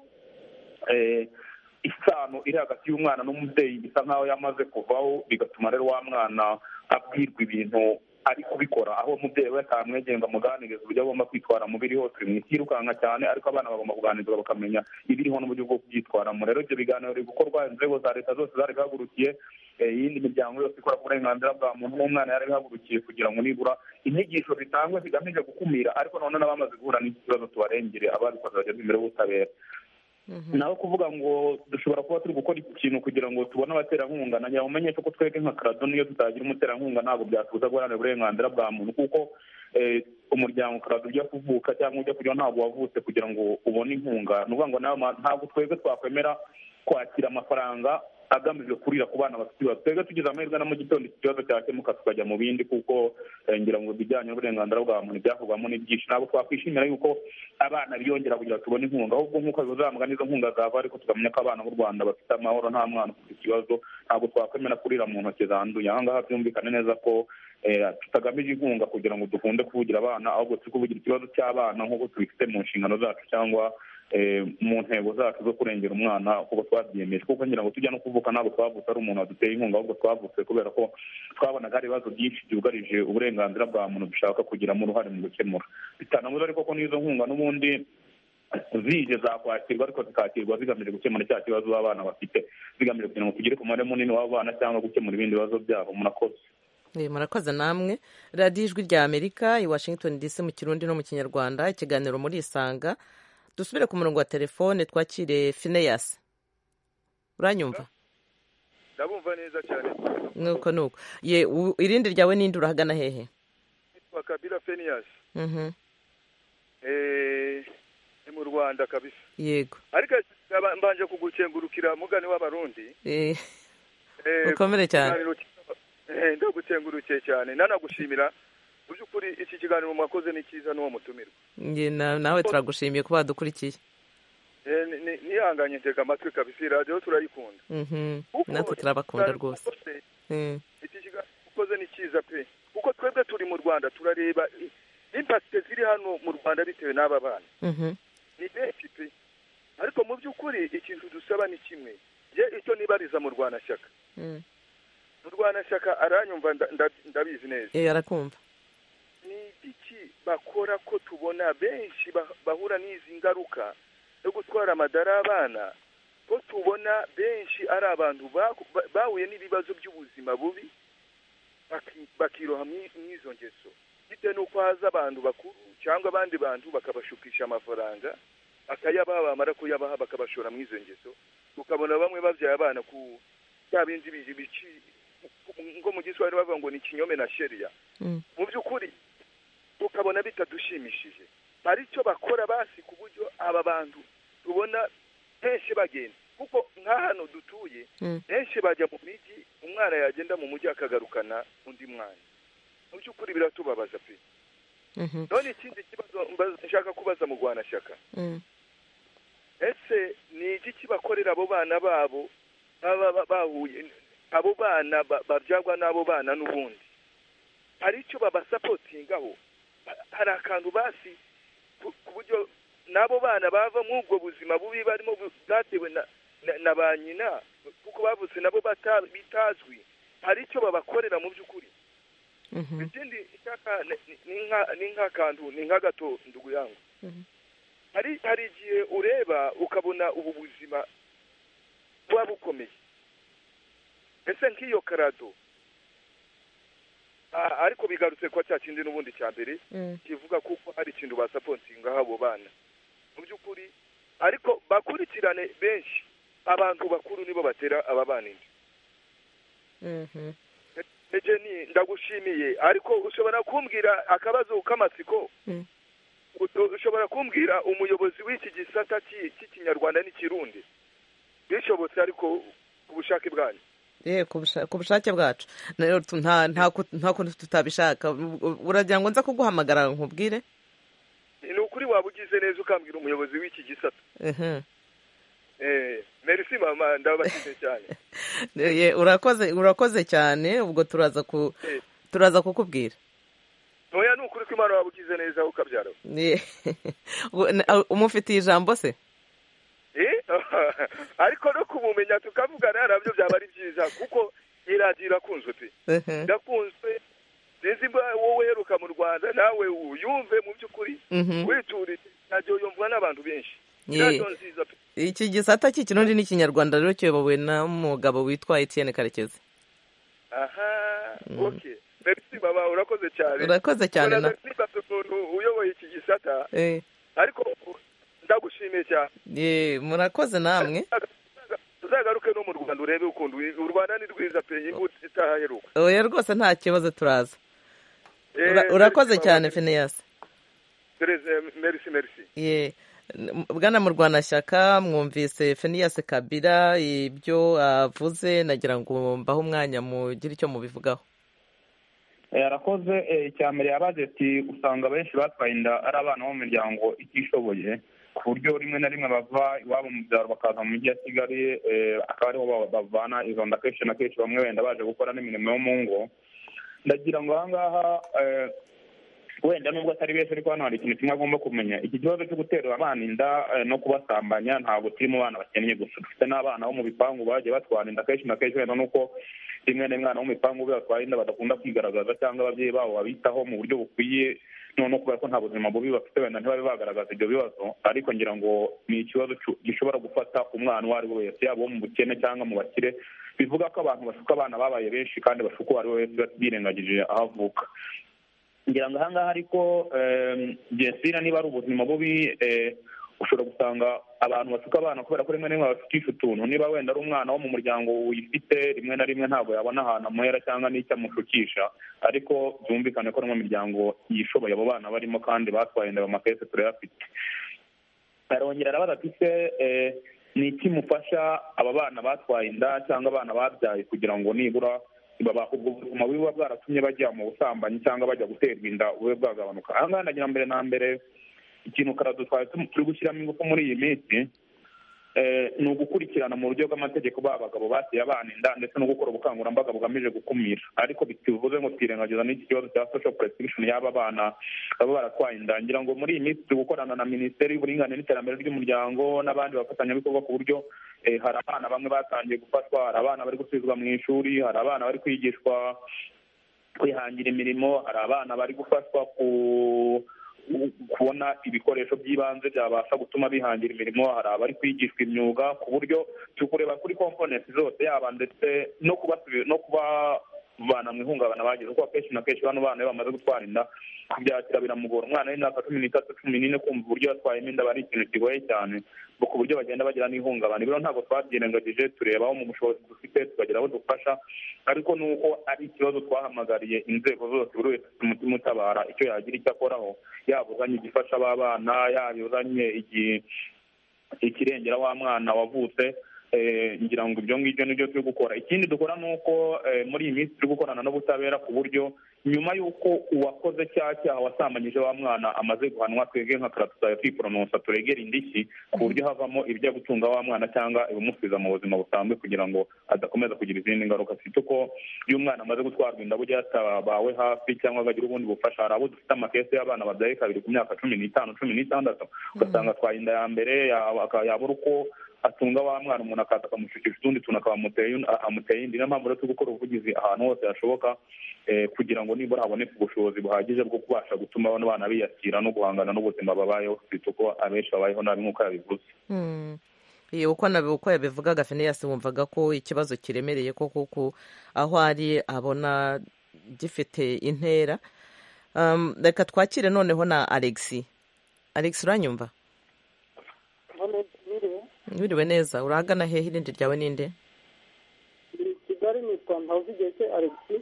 isano iri hagati y'umwana n'umubyeyi bisa nk'aho yamaze kuvaho, bigatuma rero wa mwana abwirwa ibintu ari kubikora, aho umubyeyi we atamwegenda amuganiriza uburyo agomba kwitwara mu biri hose. Mu isi yirukanka cyane, ariko abana bagomba kuganirizwa bakamenya ibiriho n'uburyo bwo kubyitwaramo. Rero ibyo biganiro biri gukorwa, inzego za leta zose zari bihagurukiye, iyindi miryango yose ikora ku burenganzira bwa muntu n'umwana yari bihagurukiye kugira ngo nibura inyigisho zitangwe zigamije gukumira, ariko none n'abamaze guhura n'ikibazo tubarengere, ababikoze bajya imbere y'ubutabera. Naho kuvuga ngo dushobora kuba turi gukora ikintu kugira ngo tubone abaterankunga, nagira ngo umenye ko twebwe nka Karado niyo tutagira umuterankunga ntabwo byatuza guharanira uburenganzira bwa muntu, kuko umuryango Karado ujya kuvuka cyangwa ujya kugira ntabwo wavutse kugira ngo ubone inkunga. Ni ukuvuga ngo ntabwo twebwe twakwemera kwakira amafaranga agamije kurira ku bana bafite ibibazo. Twebwe tugize amahirwe na mu gitondo iki kibazo cyakemuka tukajya mu bindi, kuko ngira ngo ibijyanye n'uburenganzira bwa muntu byavugwamo n'ibyinshi. Ntabwo twakwishimira yuko abana biyongera kugira ngo tubone inkunga, ahubwo nk'uko bizamuga n'izo nkunga zava, ariko tukamenya ko abana b'u Rwanda bafite amahoro, nta mwana ufite ikibazo. Ntabwo twakwemera kurira mu ntoki zanduye. Aha ngaha byumvikane neza ko tutagamije inkunga kugira ngo dukunde kuvugira abana, ahubwo turi kuvugira ikibazo cy'abana nk'uko tubifite mu nshingano zacu cyangwa mu ntego zacu zo kurengera umwana kuko twabyiyemeje. Kuko ngira ngo tujya no kuvuka ntabwo twavutse ari umuntu waduteye inkunga, ahubwo twavutse kubera ko twabonaga hari ibibazo byinshi byugarije uburenganzira bwa muntu dushaka kugiramo uruhare mu gukemura. Bitanabuze ariko ko n'izo nkunga n'ubundi zije zakwakirwa, ariko zikakirwa zigamije gukemura cya kibazo abana bafite, zigamije kugira ngo tugere ku mubare munini w'abana cyangwa gukemura ibindi bibazo byabo. Murakoze. murakoze namwe. radiyo ijwi rya amerika i washington dc mu kirundi no mu kinyarwanda, ikiganiro muri isanga. dusubire ku murongo wa telefone twakire Fineyasi. uranyumva? ndabumva neza cyane. nuko nuko ye irindi ryawe ninde urahagana hehe? nitwa Kabila Fineyasi. mhm eh ni mu Rwanda kabisa. yego, ariko mbanje kugukengurukira mugani w'abarundi. eh ukomere cyane. eh ndagukengurukiye cyane, nanagushimira mu by'ukuri iki kiganiro mwakoze ni cyiza n'uwo mutumirwa. nge nawe turagushimiye kuba dukurikiye. eh nihanganye ntega amatwi kabisa, radio turayikunda. mhm natwe turabakunda rwose. eh iki kiganiro mwakoze ni cyiza pe, kuko twebwe turi mu Rwanda turareba impact ziri hano mu Rwanda bitewe n'aba bana. mhm ni benshi pe, ariko mu by'ukuri ikintu dusaba ni kimwe. je icyo nibariza mu Rwanda shyaka. mhm mu Rwanda shyaka aranyumva ndabizi neza. eh arakumva. ni iki bakora ko tubona benshi bahura n'izi ngaruka yo gutwara amadara abana, ko tubona benshi ari abantu bahuye n'ibibazo by'ubuzima bubi bakiroha mw'izo ngeso, bitewe n'uko haza abantu bakuru cyangwa abandi bantu bakabashukisha amafaranga akayaba, bamara kuyabaha bakabashora mw'izo ngeso. ukabona bamwe babyaye abana ku bya bindi bici ngo mu Giswahili bavuga ngo ni kinyome na sheria. mu by'ukuri ukabona bitadushimishije. hari icyo bakora basi ku buryo aba bantu tubona henshi bagenda, kuko nka hano dutuye henshi bajya mu miji, umwana yagenda mu mujyi akagarukana undi mwana. mu by'ukuri biratubabaza pe. none ikindi kibazo nshaka kubaza mu Rwanda shyaka, ese ni iki bakorera abo bana babo baba bahuye, abo bana babyagwa n'abo bana n'ubundi? hari icyo babasapotingaho? hari akantu basi ku buryo n'abo bana bava muri ubwo buzima bubi barimo bwatewe na ba nyina, kuko bavutse nabo bitazwi? hari icyo babakorera mu by'ukuri? ikindi ni nk'akantu, ni nk'agato ndugu yangu. hari hari igihe ureba ukabona ubu buzima buba bukomeye, ese nk'iyo karado. ariko bigarutse kwa cya kindi n'ubundi cya mbere kivuga kuko hari ikintu basapotinga abo bana mu by'ukuri, ariko bakurikirane benshi abantu bakuru nibo batera aba bana inda. Ejeni ndagushimiye, ariko ushobora kumbwira akabazo k'amatsiko? ushobora kumbwira umuyobozi w'iki gisata cy'ikinyarwanda n'ikirundi bishobotse, ariko ku bushake bwanyu? eh ku bushake bwacu nta nta kuntu tutabishaka. uragira ngo nza kuguhamagara nkubwire? ni ukuri waba ugize neza ukambwira umuyobozi w'iki gisata. mhm eh merci mama, ndabashimiye cyane. eh urakoze urakoze cyane, ubwo turaza ku turaza kukubwira. oya ni ukuri ko Imana waba ugize neza ukabyara. umufitiye ijambo se? eh ariko no kumumenya tukavugana nabyo byaba ari byiza, kuko iragira irakunzwe pe. ndakunzwe sinzi wowe heruka mu Rwanda nawe uyumve mu by'ukuri witurire, najyo yumvwa n'abantu benshi. iki gisata cy'ikirundi n'ikinyarwanda rero kiyobowe n'umugabo witwa Etienne Karekezi. aha okay, merci baba, urakoze cyane. urakoze cyane na uyoboye iki gisata. eh ariko ndagushimiye cyane. eh murakoze namwe. tuzagaruke no mu Rwanda urebe ukuntu u Rwanda ni rwiza pe, imbuto itahaheruka. oya rwose nta kibazo turaza. urakoze cyane Fineyasi. merci merci. ye bwana mu Rwanda shyaka, mwumvise Fineyasi Kabila ibyo avuze, nagira ngo mbaho umwanya mugire icyo mubivugaho. arakoze. icyambere yabaze ati usanga benshi batwaye inda ari abana bo mu miryango itishoboye, ku buryo rimwe na rimwe bava iwabo mu byaro bakaza mu mujyi wa Kigali, akaba ariho bavana izo nda kenshi na kenshi, bamwe wenda baje gukora n'imirimo yo mu ngo. ndagira ngo aha ngaha wenda nubwo atari benshi, ariko hano hari ikintu kimwe agomba kumenya. iki kibazo cyo gutera abana inda no kubasambanya ntabwo kiri mu bana bakennye gusa, dufite n'abana bo mu bipangu bagiye batwara inda kenshi na kenshi, wenda nuko rimwe n'umwana wo mu bipangu batwara inda badakunda kwigaragaza, cyangwa ababyeyi babo babitaho mu buryo bukwiye, noneho kubera ko nta buzima bubi bafite wenda ntibabe bagaragaza ibyo bibazo. ariko ngira ngo ni ikibazo gishobora gufata umwana uwo ari we wese, yaba uwo mu bukene cyangwa mu bakire, bivuga ko abantu bashuka abana babaye benshi kandi bashuka uwo ari we wese birengagije aho avuka. ngira ngo ahangaha ariko byesira niba ari ubuzima bubi ushobora gusanga abantu bashuka abana kubera ko rimwe na rimwe bashukisha utuntu. Niba wenda ari umwana wo mu muryango wifite, rimwe na rimwe ntabwo yabona ahantu amuhera cyangwa n'icyo amushukisha, ariko byumvikane ko no mu miryango yishoboye abo bana barimo kandi batwaye inda amakese turayafite. arongera arabaza ati se ni iki mufasha aba bana batwaye inda cyangwa abana babyaye kugira ngo nibura ubwo buzima buba bwaratumye bajya mu busambanyi cyangwa bajya guterwa inda bube bwagabanuka. aha ngaha nagira mbere na mbere ikintu karado twari turi gushyiramo ingufu muri iyi minsi ni ugukurikirana mu buryo bw'amategeko b'abagabo bateye abana inda ndetse no gukora ubukangurambaga bugamije gukumira, ariko bitivuze ngo twirengagiza n'iki kibazo cya social protection y'aba bana baba baratwaye inda. ngira ngo muri iyi minsi turi gukorana na minisiteri y'uburinganire n'iterambere ry'umuryango n'abandi bafatanyabikorwa ku buryo hari abana bamwe batangiye gufashwa, hari abana bari gusubizwa mu ishuri, hari abana bari kwigishwa kwihangira imirimo, hari abana bari gufashwa ku kubona ibikoresho by'ibanze byabasha gutuma bihangira imirimo, hari abari kwigishwa imyuga, ku buryo turi kureba kuri komponenti zose yaba ndetse no kubasubiza no kubavana mu ihungabana bagize, kuko akenshi na kenshi bano bana iyo bamaze gutwara inda kubyakira biramugora. umwana w'imyaka cumi n'itatu cumi n'ine kumva uburyo yatwayemo inda ari ikintu kigoye cyane, ku buryo bagenda bagira n'ihungabana. ibiro ntabwo twabyirengagije, tureba aho mu bushobozi dufite tukagira aho dufasha, ariko nuko ari ikibazo twahamagariye inzego zose buri wese ufite umutima utabara icyo yagira icyo akoraho, yaba uzanye igifasha abana, yaba uzanye ikirengera wa mwana wavutse. ngira ngo ibyo ngibyo nibyo turi gukora. ikindi dukora ni uko muri iyi minsi turi gukorana n'ubutabera ku buryo nyuma y'uko uwakoze cya cyaha wasambanyije wa mwana amaze guhanwa, twebwe nka kara tuzajya twiporonosa turegera indishyi ku buryo havamo ibijya gutunga wa mwana cyangwa ibimusubiza mu buzima busanzwe kugira ngo adakomeza kugira izindi ngaruka. afite uko iyo umwana amaze gutwarwa inda burya yatabawe hafi cyangwa agagira ubundi bufasha. hari abo dufite amakese y'abana babyaye kabiri ku myaka cumi n'itanu cumi n'itandatu ugasanga atwaye inda ya mbere yabura uko atunga wa mwana, umuntu akaza akamushukisha utundi tuntu akaba amuteye indi. niyo mpamvu rero turi gukora ubuvugizi ahantu hose hashoboka kugira ngo nibura haboneke ubushobozi buhagije bwo kubasha gutuma bano bana biyakira no guhangana n'ubuzima babayeho, bafite uko abenshi babayeho nabi nk'uko yabivuze. uko yabivugaga Fineyasi wumvaga ko ikibazo kiremereye ko kuko aho ari abona gifite intera. reka twakire noneho na Alexi. Alexi uranyumva? Wiriwe neza, urahagana hehe? irindi ryawe ninde? Kigali nitwa Ntawuzigeke Alexi.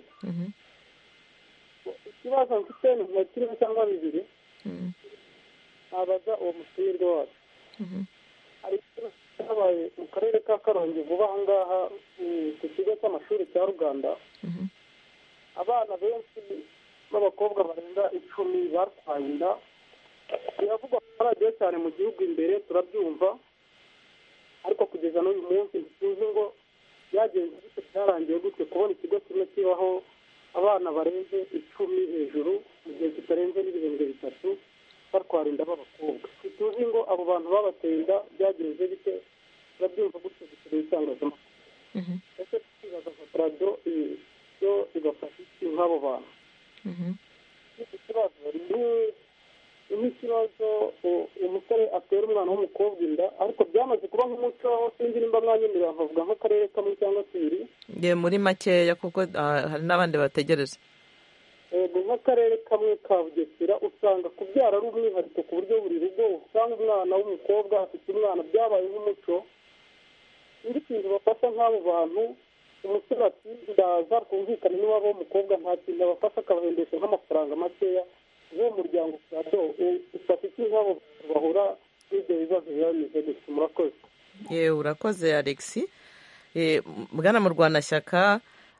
ikibazo mfite ni nka kimwe cyangwa bibiri. nabaza uwo mutumirwa wacu. hari ikibazo cyabaye mu karere ka Karongi vuba aha ngaha ku kigo cy'amashuri cya Ruganda. abana benshi b'abakobwa barenga icumi batwaye inda. biravugwa ko baragiye cyane mu gihugu imbere, turabyumva, ariko kugeza n'uyu munsi ntituzi ngo byagenze gute, byarangiye gute kubona ikigo kimwe kibaho abana barenze icumi hejuru mu gihe kitarenze n'ibihembwe bitatu batwara inda b'abakobwa. ntituzi ngo abo bantu babateye inda byagenze bite, turabyumva gutyo gusura itangazamakuru. ese twibaza nka radiyo yo igafasha iki nk'abo bantu? ikibazo ni nk'ikibazo umusore atera umwana w'umukobwa inda, ariko byamaze kuba nk'umuco, aho sinzi nimba mwanyemerera nkavuga nk'akarere kamwe cyangwa tubiri. muri makeya kuko hari n'abandi bategereje. yego, nk'akarere kamwe ka Bugesera usanga kubyara ari umwihariko ku buryo buri rugo usanga umwana w'umukobwa afite umwana, byabaye nk'umuco. indi kintu bafasha nk'abo bantu, umusore ati ndaza kumvikana n'iwabo w'umukobwa, nta kintu abafasha, akabahendesha nk'amafaranga makeya. uwo muryango ufata iki nk'abo bahura n'ibyo bibazo biba bimeze gutya? murakoze. yewe urakoze Alexi. bwana Murwanashyaka,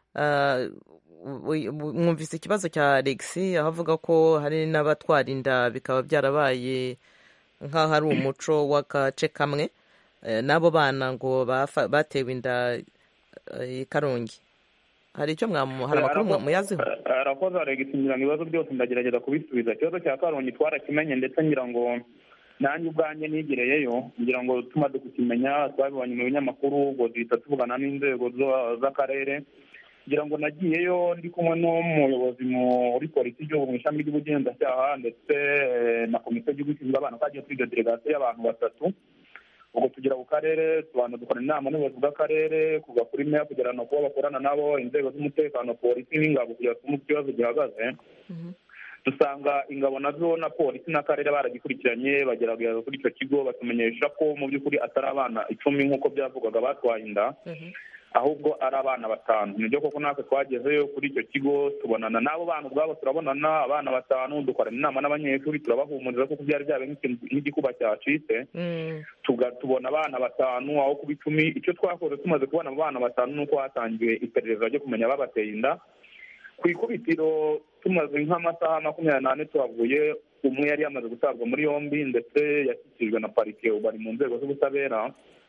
mwumvise ikibazo cya Alexi aho avuga ko hari n'abatwara inda bikaba byarabaye nk'aho ari umuco w'agace kamwe, n'abo bana ngo batewe inda i Karongi. hari icyo hari amakuru muyaziho? arakoze Alexi, ngira ngo ibibazo byose ndagerageza kubisubiza. ikibazo cya Karongi twarakimenye, ndetse ngira ngo nanjye ubwanjye nigereyeyo, ngira ngo tumaze kukimenya twabibonye mu binyamakuru, ubwo duhita tuvugana n'inzego z'akarere. ngira ngo nagiyeyo ndi kumwe n'umuyobozi muri polisi y'igihugu mu ishami ry'ubugenzacyaha ndetse na komisiyo y'igihugu ishinzwe abana, twagiye kuri iyo delegasiyo y'abantu batatu. ubwo tugera ku karere tubanza dukora inama n'ubuyobozi bw'akarere kuva kuri meya kugera no kuba bakorana nabo inzego z'umutekano polisi n'ingabo kugira ngo ikibazo gihagaze dusanga ingabo nazo na polisi n'akarere baragikurikiranye bagerageza kuri icyo kigo batumenyesha ko mu by'ukuri atari abana icumi nk'uko byavugwaga batwaye inda ahubwo ari abana batanu nibyo koko natwe twagezeyo kuri icyo kigo tubonana n'abo bana ubwabo turabonana abana batanu dukorana inama n'abanyeshuri turabahumuriza kuko byari byabaye nk'igikuba cyacitse tubona abana batanu aho kuba icumi icyo twakoze tumaze kubona abana batanu nuko hatangiwe iperereza ryo kumenya ababateye inda ku ikubitiro tumaze nk'amasaha makumyabiri n'ane tuhavuye umwe yari yamaze gutabwa muri yombi ndetse yashyikirijwe na parike ubu ari mu nzego z'ubutabera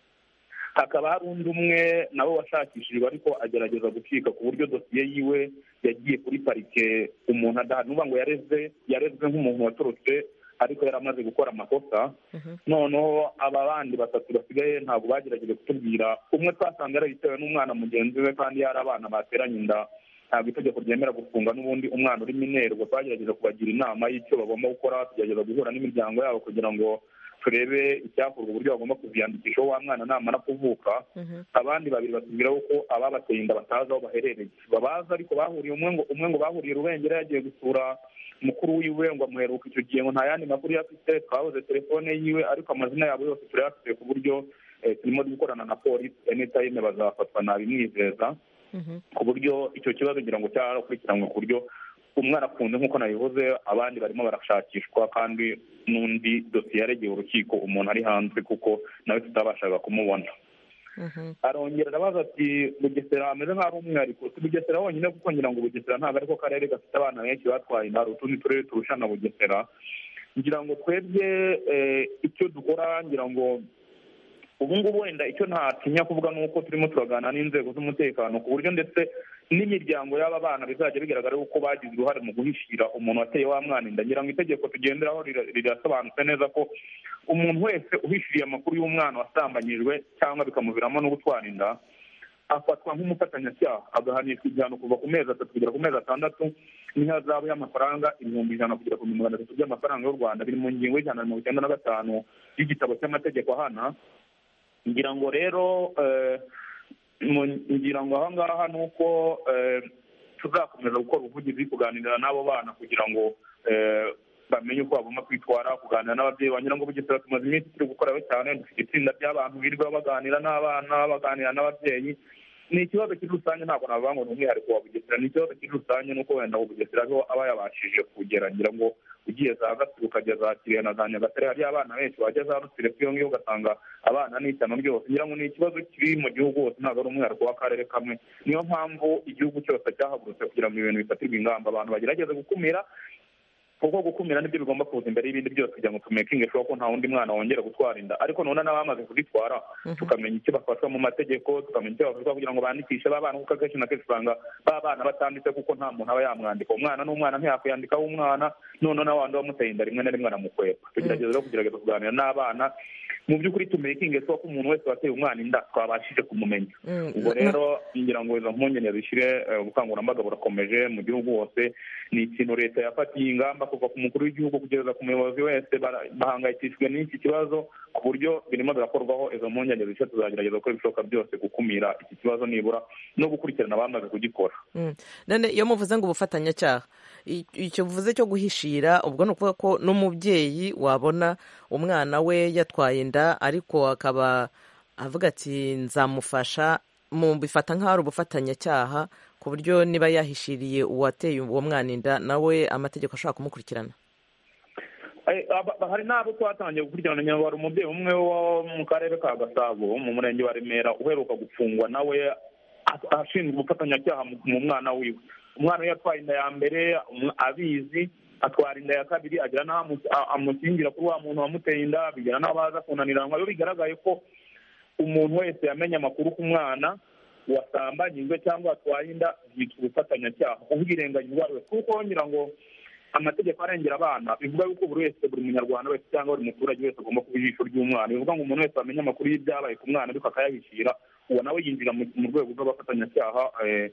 hakaba hari undi umwe nabo washakishijwe ariko agerageza gucika ku buryo dosiye yiwe yagiye kuri parike umuntu adahari n'uvuga ngo yarezwe yarezwe nk'umuntu waturutse ariko yari amaze gukora amakosa noneho aba bandi batatu basigaye ntabwo bagerageje kutubwira umwe twasanze yarabitewe n'umwana mugenzi we kandi yari abana bateranye inda ntabwo itegeko ryemera gufunga n'ubundi umwana uri mineri ubwo twagerageza kubagira inama y'icyo bagomba gukora tugerageza guhura n'imiryango yabo kugira ngo turebe icyakorwa uburyo bagomba kuziyandikishaho wa mwana namara kuvuka abandi babiri batubwira ko ababateye inda batazi aho baherereye babaza ariko bahuriye umwe ngo umwe ngo bahuriye Rubengera yagiye gusura mukuru wiwe ngo amuheruka icyo gihe ngo nta yandi makuru yafite twabuze telefone yiwe ariko amazina yabo yose turayafite ku buryo turimo gukorana na polisi anytime bazafatwa nabimwizeza ku buryo icyo kibazo kugira ngo cyarakurikiranwe ku buryo umwana afunze nk'uko nabivuze abandi barimo barashakishwa kandi n'undi dosiye yaregeye urukiko umuntu ari hanze kuko nawe tutabashaga kumubona arongera arabaza ati Bugesera ameze nk'aho ari umwihariko si Bugesera wonyine kuko ngira ngo Bugesera ntabwo ariko karere gafite abana benshi batwaye inda hari utundi turere turusha na Bugesera ngira ngo twebwe icyo dukora ngira ngo ubu ngubu wenda icyo ntatinya kuvuga ni uko turimo turaganira n'inzego z'umutekano ku buryo ndetse n'imiryango y'aba bana bizajya bigaragara ko bagize uruhare mu guhishira umuntu wateye wa mwana inda ngira ngo itegeko tugenderaho rirasobanutse neza ko umuntu wese uhishiriye amakuru y'umwana wasambanyijwe cyangwa bikamuviramo no gutwara inda afatwa nk'umufatanyacyaha agahanishwa igihano kuva ku mezi atatu kugera ku mezi atandatu n'ihazabu y'amafaranga ibihumbi ijana kugera ku bihumbi magana atatu by'amafaranga y'u Rwanda biri mu ngingo y'ijana na mirongo icyenda na gatanu y'igitabo cy'amategeko ahana ngira ngo rero ngira ngo aha ngaha ni uko tuzakomeza gukora ubuvugizi kuganira n'abo bana kugira ngo bamenye uko bagomba kwitwara kuganira n'ababyeyi wagira ngo Bugesera tumaze iminsi turi gukoraho cyane dufite itsinda ry'abantu birirwa baganira n'abana baganira n'ababyeyi ni ikibazo kiri rusange ntabwo navuga ngo ni umwihariko wa Bugesera ni ikibazo kiri rusange nuko wenda ngo Bugesera aba yabashije kugera ngira ngo ugiye za Gasuru ukajya za Kirehe na za Nyagatare hari abana benshi bajya za Rutsiro iyo ngiyo ugasanga abana n'ishyano ryose ngira ngo ni ikibazo kiri mu gihugu hose ntabwo ari umwihariko w'akarere kamwe niyo mpamvu igihugu cyose cyahagurutse kugira ngo ibintu bifatirwe ingamba abantu bagerageze gukumira kuko gukumira nibyo bigomba kuza imbere y'ibindi byose kugira ngo tumekinge sure ko nta wundi mwana wongera gutwara inda ariko none n'abamaze kugitwara tukamenya icyo bafashwa mu mategeko tukamenya icyo bafashwa kugira ngo bandikishe ba bana kuko akenshi na kenshi usanga ba bana batanditse kuko nta muntu aba yamwandika umwana n'umwana ntiyakwiyandikaho umwana none n'abandi bamuteye inda rimwe na rimwe aramukwepa tugerageza rero kugerageza kuganira n'abana mu by'ukuri tumekinge sure ko umuntu wese wateye umwana inda twabashije kumumenya ubwo rero ngira ngo izo mpungenge zishyire ubukangurambaga burakomeje mu gihugu hose ni ikintu leta yafatiye ingamba kuva ku mukuru w'igihugu kugeza ku muyobozi wese bahangayikishijwe n'iki kibazo ku buryo birimo birakorwaho izo mpungenge zishya tuzagerageza gukora ibishoboka byose gukumira iki kibazo nibura no gukurikirana abamaze kugikora none iyo muvuze ngo ubufatanyacyaha icyo bivuze cyo guhishira ubwo ni ukuvuga ko n'umubyeyi wabona umwana we yatwaye inda ariko akaba avuga ati nzamufasha mu bifata nk'aho ari ubufatanyacyaha ku buryo niba yahishiriye uwateye uwo mwana inda nawe amategeko ashobora kumukurikirana hari n'abo twatangiye gukurikirana nyuma hari umubyeyi umwe wo mu karere ka Gasabo mu murenge wa Remera uheruka gufungwa nawe ashinzwe ubufatanyacyaha mu mwana wiwe umwana we yatwaye inda ya mbere abizi atwara inda ya kabiri agira n'aho amukingira kuri wa muntu wamuteye inda bigera n'aho baza kunaniranwa iyo bigaragaye ko umuntu wese yamenye amakuru ku mwana wasambanyijwe cyangwa watwaye inda yitwa ubufatanyacyaha ubwirenganyizwa wese kuko ngira ngo amategeko arengera abana bivuga yuko buri wese buri munyarwanda wese cyangwa buri muturage wese agomba kuba ijisho ry'umwana bivuga ngo umuntu wese wamenye amakuru y'ibyabaye ku mwana ariko akayahishira uwo nawe yinjira mu rwego rw'abafatanyacyaha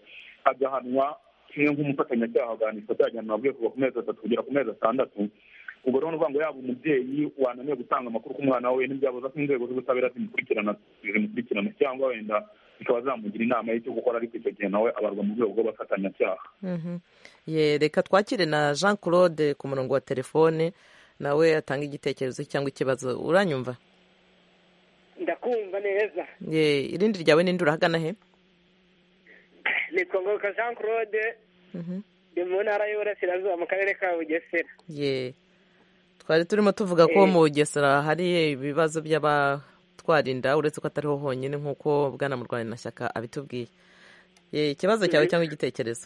agahanwa kimwe nk'umufatanyacyaha aganishwa cyajyanwa bwe kuva ku mezi atatu kugera ku mezi atandatu ubwo rero ni ukuvuga ngo yaba umubyeyi wananiwe gutanga amakuru ku mwana we ntibyabuza ko inzego z'ubutabera zimukurikirana zimukurikirana cyangwa wenda zikaba zamugira inama y'icyo gukora, ariko icyo gihe nawe abarwa mu rwego rw'abafatanyacyaha. ye reka twakire na Jean Claude ku murongo wa telefone nawe atanga igitekerezo cyangwa ikibazo. Uranyumva? ndakumva neza. ye irindi ryawe ninde urahagana he? nitwa Ngoboka Jean Claude ndi mu ntara y'Uburasirazuba mu karere ka Bugesera. ye twari turimo tuvuga ko mu Bugesera hari ibibazo by'abatwarinda uretse ko atariho honyine nk'uko bwana Murwanashyaka abitubwiye. ye ikibazo cyawe cyangwa igitekerezo?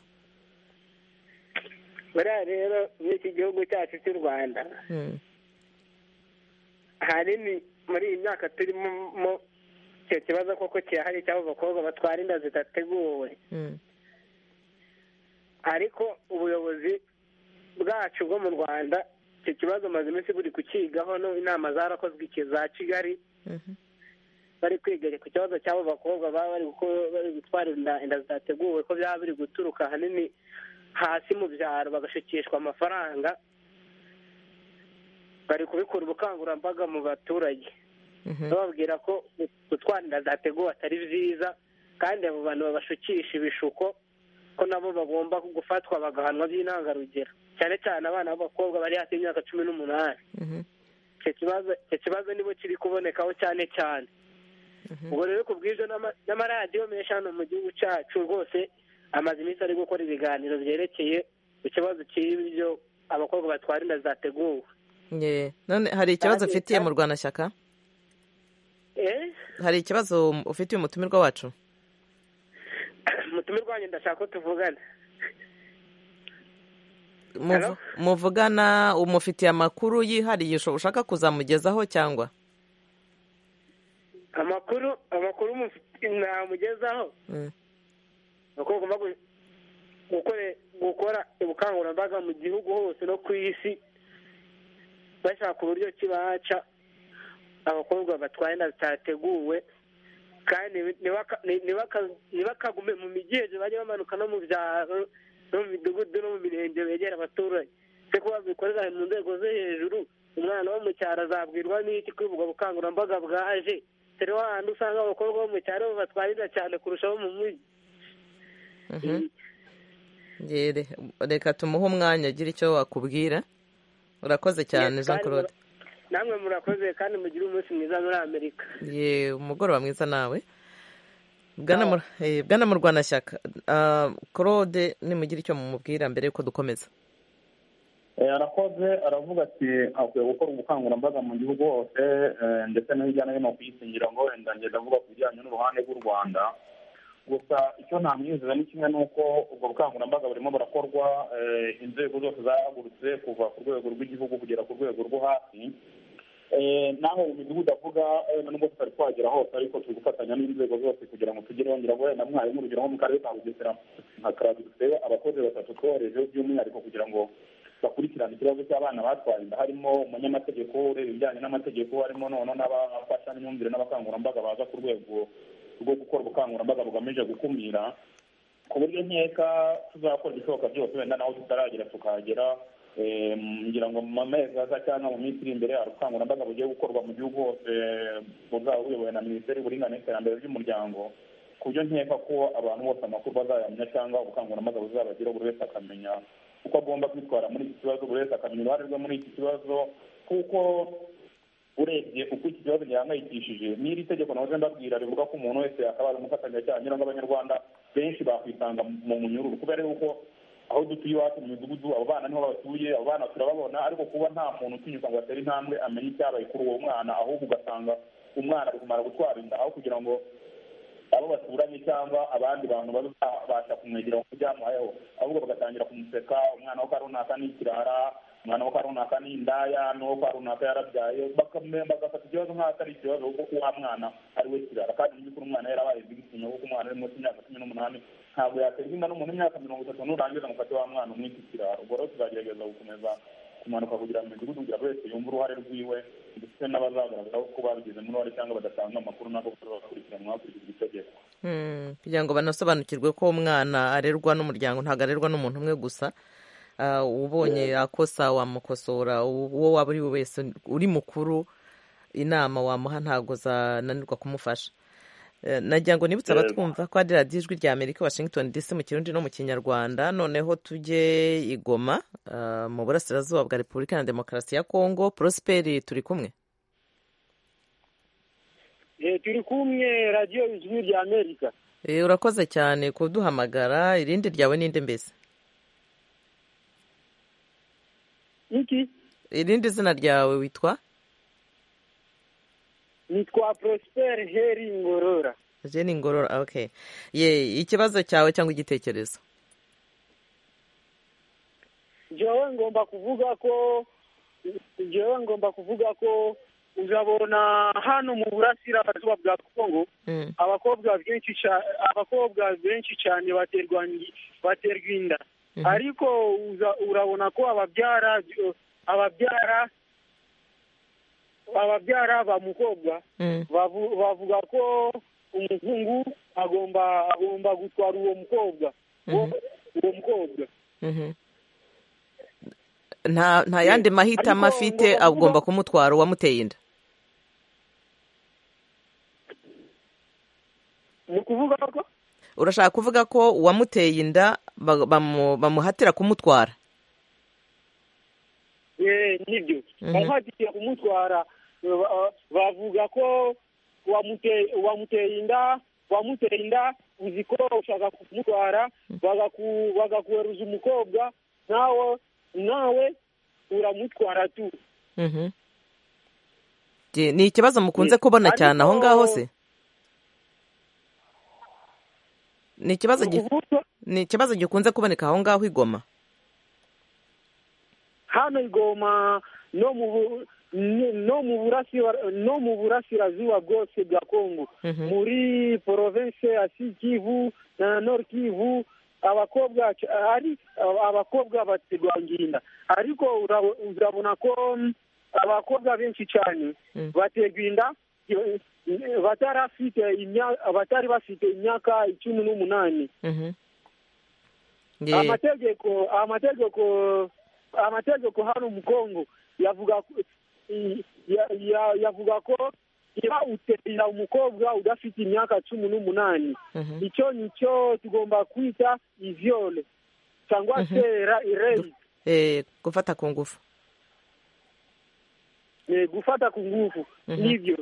buriya rero muri iki gihugu cyacu cy'u Rwanda ahanini muri iyi myaka turimo icyo kibazo koko kirahari cy'abo bakobwa batwara inda zidateguwe, ariko ubuyobozi bwacu bwo mu Rwanda icyo kibazo maze iminsi buri kukigaho, inama zarakozwe za Kigali bari kwiga ku kibazo cy'abo bakobwa baba bari gutwara inda zidateguwe ko byaba biri guturuka ahanini hasi mu byaro bagashukishwa amafaranga. bari kubikora ubukangurambaga mu baturage bababwira ko gutwara inda zidateguwe atari byiza, kandi abo bantu babashukisha ibishuko ko nabo bagomba gufatwa bagahanwa by'intangarugero, cyane cyane abana b'abakobwa bari hasi y'imyaka cumi n'umunani. icyo kibazo icyo kibazo nibo kiri kubonekaho cyane cyane. ubwo rero ku bw'ibyo n'amaradiyo menshi hano mu gihugu cyacu rwose amaze iminsi ari gukora ibiganiro byerekeye ku kibazo cy'ibyo abakobwa batwara inda zateguwe. none hari ikibazo ufitiye mu Rwanashyaka? hari ikibazo ufitiye umutumirwa wacu? umutumirwa wanjye ndashaka ko tuvugana. muvugana umufitiye amakuru yihariye ushaka kuzamugezaho cyangwa? amakuru amakuru namugezaho nuko ugomba gukora ubukangurambaga mu gihugu hose no ku isi bashaka uburyo ki baca abakobwa batwaye inda zitateguwe, kandi ntibakagume mu mijyi bajya bamanuka no mu byaro no mu midugudu no mu mirenge begera abaturage. se kuba bikorera mu nzego zo hejuru, umwana wo mu cyaro azabwirwa n'iki ko ubwo bukangurambaga bwaje? dore wahandi usanga abakobwa bo mu cyaro batwara inda cyane kurushaho mu mujyi. reka tumuhe umwanya agira icyo wakubwira. urakoze cyane Jean Claude. namwe murakoze kandi mugire umunsi mwiza muri Amerika. ye umugoroba mwiza nawe. bwana Murwanashyaka, Claude nimugire icyo mumubwira mbere yuko dukomeza. arakoze aravuga ati akwiye gukora ubukangurambaga mu gihugu hose ndetse no hirya no hino ku isi, ngira ngo wenda ngenda avuga ku bijyanye n'uruhande rw'u Rwanda. gusa icyo ntamwizeza ni kimwe n'uko ubwo bukangurambaga burimo burakorwa, inzego zose zahagurutse kuva ku rwego rw'igihugu kugera ku rwego rwo hasi. naho mu midugudu avuga nubwo tutari twagera hose, ariko turi gufatanya n'inzego zose kugira ngo tugereho. ngira ngo wenda mwari nk'urugero nko mu karere ka Bugesera nka Karagwe dufite abakozi batatu twoherejeho by'umwihariko kugira ngo bakurikirana ikibazo cy'abana batwaye inda, harimo umunyamategeko ureba ibijyanye n'amategeko, harimo noneho n'abafashamyumvire n'abakangurambaga baza ku rwego rwo gukora ubukangurambaga bugamije gukumira, ku buryo nkeka tuzakora ibishoboka byose wenda naho tutaragera tukahagera. ngira ngo mu mezi aza cyangwa mu minsi iri imbere hari ubukangurambaga bugiye gukorwa mu gihugu hose buzaba buyobowe na Minisiteri y'Uburinganire n'Iterambere ry'Umuryango, ku buryo nkeka ko abantu bose amakuru bazayamenya cyangwa ubukangurambaga buzabageraho, buri wese akamenya uko agomba kwitwara muri iki kibazo, buri wese akamenya uruhare rwe muri iki kibazo. kuko urebye uko iki kibazo gihangayikishije, n'iri tegeko nahoze mbabwira rivuga ko umuntu wese yakabaye umufatanyacyaha, ngira ngo abanyarwanda benshi bakwisanga mu munyururu, kubera yuko aho dutuye iwacu mu midugudu abo bana niho batuye, abo bana turababona, ariko kuba nta muntu utinyuka ngo atere intambwe amenye icyabaye kuri uwo mwana, ahubwo ugasanga umwana ari kumara gutwara inda, aho kugira ngo abo baturanye cyangwa abandi bantu babasha kumwegera ngo byamuhayeho, ahubwo bagatangira kumuseka, umwana wo kwa runaka ni ikirara, umwana wo kwa runaka ni indaya, n'uwo kwa runaka yarabyaye, bagafata ikibazo nk'aho atari ikibazo kuko wa mwana ari we kirara, kandi n'ibikuru umwana yarabaye igitsina kuko umwana ari munsi y'imyaka cumi n'umunani ntabwo yaterwa inda n'umuntu w'imyaka mirongo itatu nurangiza mufate wa mwana umwita ikirara. ubwo rero tuzagerageza gukomeza kumanuka kugira ngo imidugudu kugira wese yumve uruhare rwiwe, ndetse n'abazagaragaraho ko babigizemo uruhare cyangwa badatanga amakuru nabo bakurikiranwa hakurikijwe itegeko, kugira ngo banasobanukirwe ko umwana arerwa n'umuryango, ntabwo arerwa n'umuntu umwe gusa, ubonye akosa wamukosora, uwo waba uri we wese uri mukuru inama wamuha ntabwo zananirwa kumufasha. nagira ngo nibutse abatwumva ko ari radiyo ijwi rya Amerika Washington D C mu kirundi no mu kinyarwanda. Noneho tujye i Goma mu burasirazuba bwa Repubulika ya Demokarasi ya Kongo. Prosperi turi kumwe? turi kumwe radiyo ijwi rya Amerika. Urakoze cyane kuduhamagara. Irindi ryawe ninde mbese? iki irindi zina ryawe witwa? nitwa Prosper Heri Ngorora. Jeni Ngorora, okay. Ye, ikibazo cyawe cyangwa igitekerezo? Jewe ngomba kuvuga ko jewe ngomba kuvuga ko uzabona hano mu burasirazuba bwa Kongo mm. abakobwa benshi cyane abakobwa benshi cyane baterwa baterwa inda mm -hmm. ariko uza, urabona ko ababyara ababyara ababyara ba mukobwa mm. bavu, bavuga ko umuhungu agomba agomba gutwara uwo mukobwa mm -hmm. uwo mukobwa mm -hmm. nta nta yandi mahitamo afite agomba kumutwara uwamuteye inda. Ni kuvuga ko urashaka kuvuga ko uwamuteye inda bamuhatira kumutwara? eh nibyo bamuhatira kumutwara. Bavuga ko wamuteye wamuteye inda wamuteye inda uzi ko ushaka kumutwara bagakuweruza umukobwa nawe nawe uramutwara tu. mhm ni ikibazo mukunze kubona cyane aho ngaho se? Ni ikibazo ni ikibazo gikunze kuboneka aho ngaho i Goma? Hano i Goma no mu no mu burasira no mu burasirazuba bwose bwa Kongo muri province ya Kivu na Nord Kivu abakobwa ari abakobwa bategwanginda, ariko urabona ko abakobwa benshi cyane bategwinda batarafite imyaka batari bafite imyaka icumi n'umunani. amategeko amategeko amategeko hano mu Kongo yavuga yavuga ko iyo utera umukobwa udafite imyaka cumi n'umunani icyo nicyo tugomba kwita ivyole cyangwa se rape, eh gufata ku ngufu. eh gufata ku ngufu nivyo.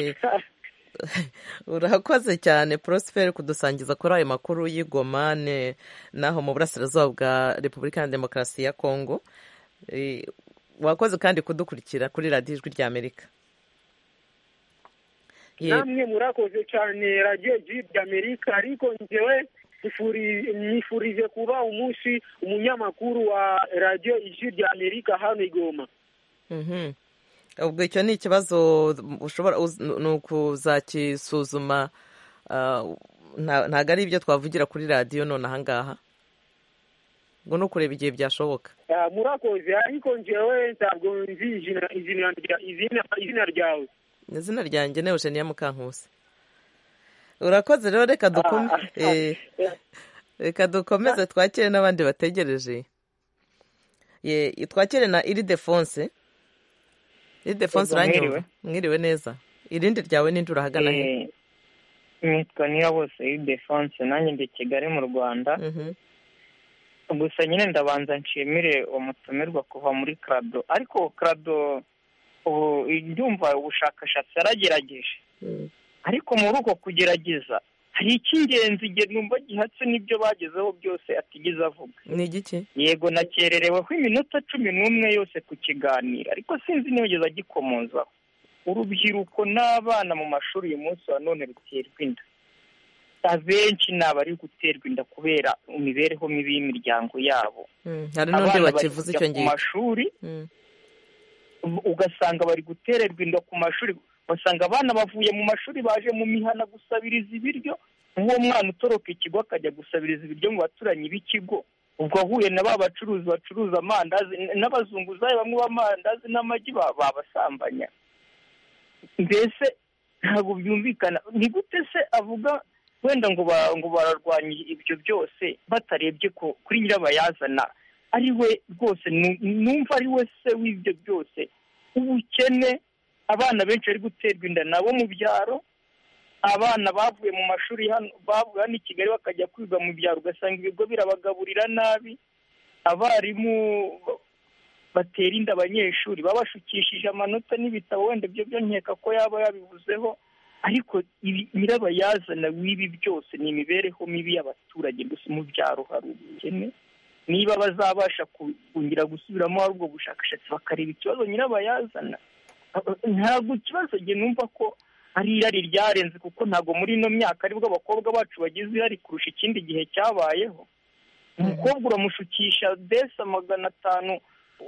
Urakoze cyane Prosper kudusangiza kuri ayo makuru y'Igomane naho mu burasirazuba bwa Repubulika ya Demokarasi ya Kongo. Wakoze kandi kudukurikira kuri radiyo ijwi rya Amerika. Namwe murakoze cyane radiyo ijwi rya Amerika, ariko njyewe nifurije kuba umunsi umunyamakuru wa radiyo ijwi rya Amerika hano i Goma. mhm ubwo icyo ni ikibazo ushobora ni ukuzakisuzuma, ntabwo ari ibyo twavugira kuri radiyo none aha ngaha, ngo no kureba igihe byashoboka. Murakoze, ariko njyewe ntabwo nzi izina ryawe. Izina ryanjye ni Eugenia Mukankusi. Urakoze rero, reka dukomeze reka dukomeze twakire n'abandi bategereje. ye twakire na Ildefonse. Ildefonse uranyumva? Mwiriwe neza. Irindi ryawe ninde urahagana he? Nitwa Niyabose Ildefonse, nanjye ndi Kigali mu Rwanda. mhm gusa nyine ndabanza nshimire umutumirwa kuva muri Krado, ariko Krado ubu ndumva ubushakashatsi yaragerageje, ariko muri uko kugerageza hari icy'ingenzi igihe numva gihatse n'ibyo bagezeho byose atigeze avuga. Ni igiki? Yego nakerereweho iminota cumi n'umwe yose ku kiganiro, ariko sinzi nigeze agikomozaho. Urubyiruko n'abana mu mashuri uyu munsi wa none ruterwa inda, abenshi ni abari guterwa inda kubera imibereho mibi y'imiryango yabo. hari n'undi bakivuze icyo ngicyo ku mashuri, ugasanga bari gutererwa inda ku mashuri, basanga abana bavuye mu mashuri baje mu mihana gusabiriza ibiryo, nk'uwo mwana utoroka ikigo akajya gusabiriza ibiryo mu baturanyi b'ikigo, ubwo ahuye na ba bacuruzi bacuruza amandazi n'abazunguzayi bamwe b'amandazi n'amagi babasambanya. Mbese ntabwo byumvikana. Ni gute se avuga wenda ngo ngo bararwanya ibyo byose batarebye ko kuri nyirabayazana ari we rwose numva ari we se w'ibyo byose. Ubukene, abana benshi bari guterwa inda nabo mu byaro, abana bavuye mu mashuri hano bavuye hano i Kigali bakajya kwiga mu byaro, ugasanga ibigo birabagaburira nabi, abarimu batera inda abanyeshuri babashukishije amanota n'ibitabo, wenda ibyo byo nkeka ko yaba yabivuzeho, ariko nyirabayazana w'ibi byose ni imibereho mibi y'abaturage. Gusa mu byaro hari ubukene, niba bazabasha kongera gusubiramo hari ubwo bushakashatsi bakareba ikibazo nyirabayazana, ntabwo ikibazo njye numva ko ari irari ryarenze, kuko ntabwo muri ino myaka aribwo abakobwa bacu bagize irari kurusha ikindi gihe cyabayeho. Umukobwa uramushukisha desa magana atanu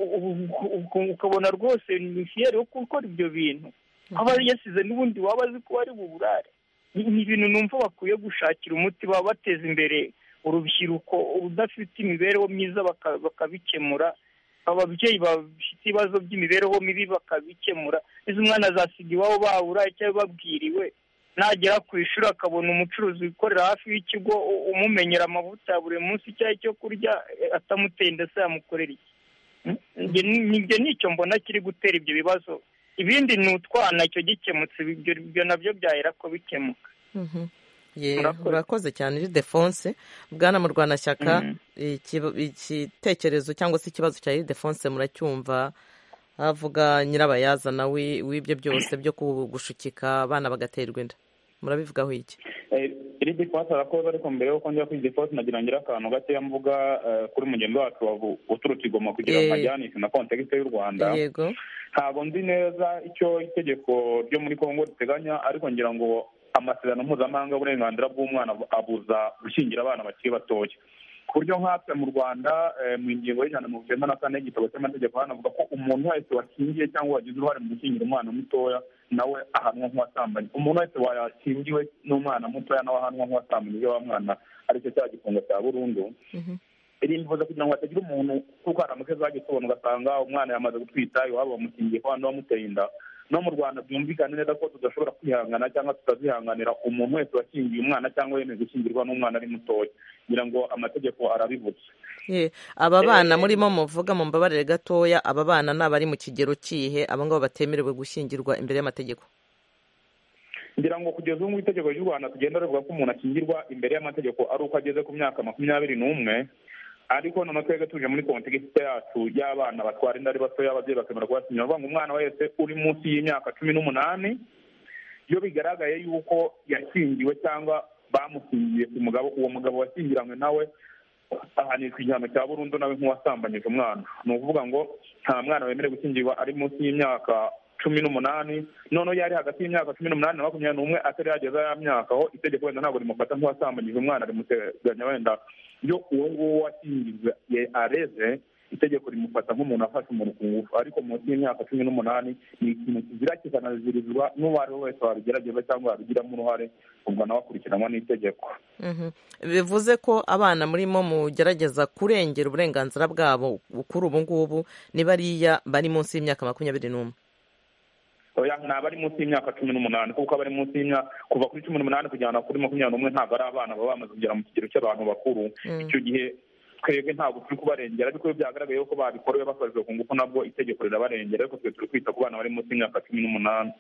ukabona rwose ni fiyeri yo gukora ibyo bintu, aba yasize n'ubundi waba azi ko ari buburare. Ni ibintu numva bakwiye gushakira umuti, baba bateza imbere urubyiruko udafite imibereho myiza bakabikemura, ababyeyi bafite ibibazo by'imibereho mibi bakabikemura. Izo umwana azasiga iwabo babura cyangwa babwiriwe, nagera ku ishuri akabona umucuruzi wikorera hafi y'ikigo umumenyera amavuta ya buri munsi icyayi cyo kurya atamuteye ndetse yamukorera iki. Nibyo nicyo mbona kiri gutera ibyo bibazo. Ibindi ni utwana icyo gikemutse, ibyo nabyo byahera ko bikemuka. Urakoze cyane Ildefonse. Bwana Murwanashyaka, igitekerezo cyangwa se ikibazo cya Ildefonse muracyumva, avuga nyirabayazana w'ibyo byose byo gushukika abana bagaterwa inda, murabivugaho iki? Ildefonse arakoze, ariko mbere yuko njya kuri Ildefonse nagira ngira akantu gakeya mvuga kuri mugenzi wacu uturutse i Goma kugira ngo ajyanishe na kontekste y'u Rwanda. Yego, ntabwo nzi neza icyo itegeko ryo muri Kongo riteganya, ariko ngira ngo amasezerano mpuzamahanga y'uburenganzira bw'umwana abuza gushyingira abana bakiri batoya, ku buryo nkatwe mu Rwanda mu ngingo y'ijana na mirongo icyenda na kane y'igitabo cy'amategeko hano avuga ko umuntu wese wakingiye cyangwa wagize uruhare mu gushyingira umwana mutoya nawe ahanwa nk'uwasambanye. Umuntu wese wakingiwe n'umwana mutoya nawe ahanwa nk'uwasambanye iyo wa mwana aricyo cya gifungo cya burundu. iri mvuze kugira ngo hatagira umuntu kuko hari amakezi wagiye tubona ugasanga umwana yamaze gutwita iwabo bamukingiye ko hano bamuteye inda. No mu Rwanda byumvikane neza ko tudashobora kwihangana cyangwa tutazihanganira umuntu wese wakingiye umwana cyangwa yemeye gukingirwa n'umwana ari mutoya, kugira ngo amategeko arabivutse. Aba bana murimo muvuga mu mbabarire gatoya, aba bana ni abari mu kigero kihe, aba ngabo batemerewe gushyingirwa imbere y'amategeko? ngira ngo kugeza ubu mu itegeko ry'u Rwanda tugenda rivuga ko umuntu akingirwa imbere y'amategeko ari uko ageze ku myaka makumyabiri n'umwe, ariko noneho twebwe tuje muri kontekisite yacu y'abana batwara inda ari batoya, ababyeyi bakemera kubasinyira bavuga ngo umwana wese uri munsi y'imyaka cumi n'umunani iyo bigaragaye yuko yakingiwe cyangwa bamukingiye ku mugabo, uwo mugabo washyingiranywe nawe ahanishwa igihano cya burundu nawe nk'uwasambanyije umwana. Ni ukuvuga ngo nta mwana wemerewe gukingirwa ari munsi y'imyaka cumi n'umunani, noneho yari hagati y'imyaka cumi n'umunani na makumyabiri n'umwe atari yageza ya myaka, aho itegeko wenda ntabwo rimufata nk'uwasambanyije umwana, rimuteganya wenda iyo uwo nguwo washyingirwe areze, itegeko rimufata nk'umuntu afashe umuntu ku ngufu, ariko munsi y'imyaka cumi n'umunani ni ikintu kizira kikanazirizwa n'uwo ari we wese wabigerageza cyangwa wabigiramo uruhare, ubwo nawe akurikiranwa n'itegeko. Bivuze ko abana murimo mugerageza kurengera uburenganzira bwabo kuri ubu ngubu ni bariya bari munsi y'imyaka makumyabiri n'umwe? Oya, ni abari munsi y'imyaka cumi n'umunani, kuko abari munsi y'imyaka kuva kuri cumi n'umunani kujyana kuri makumyabiri n'umwe ntabwo ari abana, baba bamaze kugera mu kigero cy'abantu bakuru. Icyo gihe twebwe ntabwo turi kubarengera, ariko iyo byagaragaye ko babikorewe bakoresheje ku ngufu nabwo itegeko rirabarengera, ariko twe turi kwita ku bana bari munsi y'imyaka cumi n'umunani.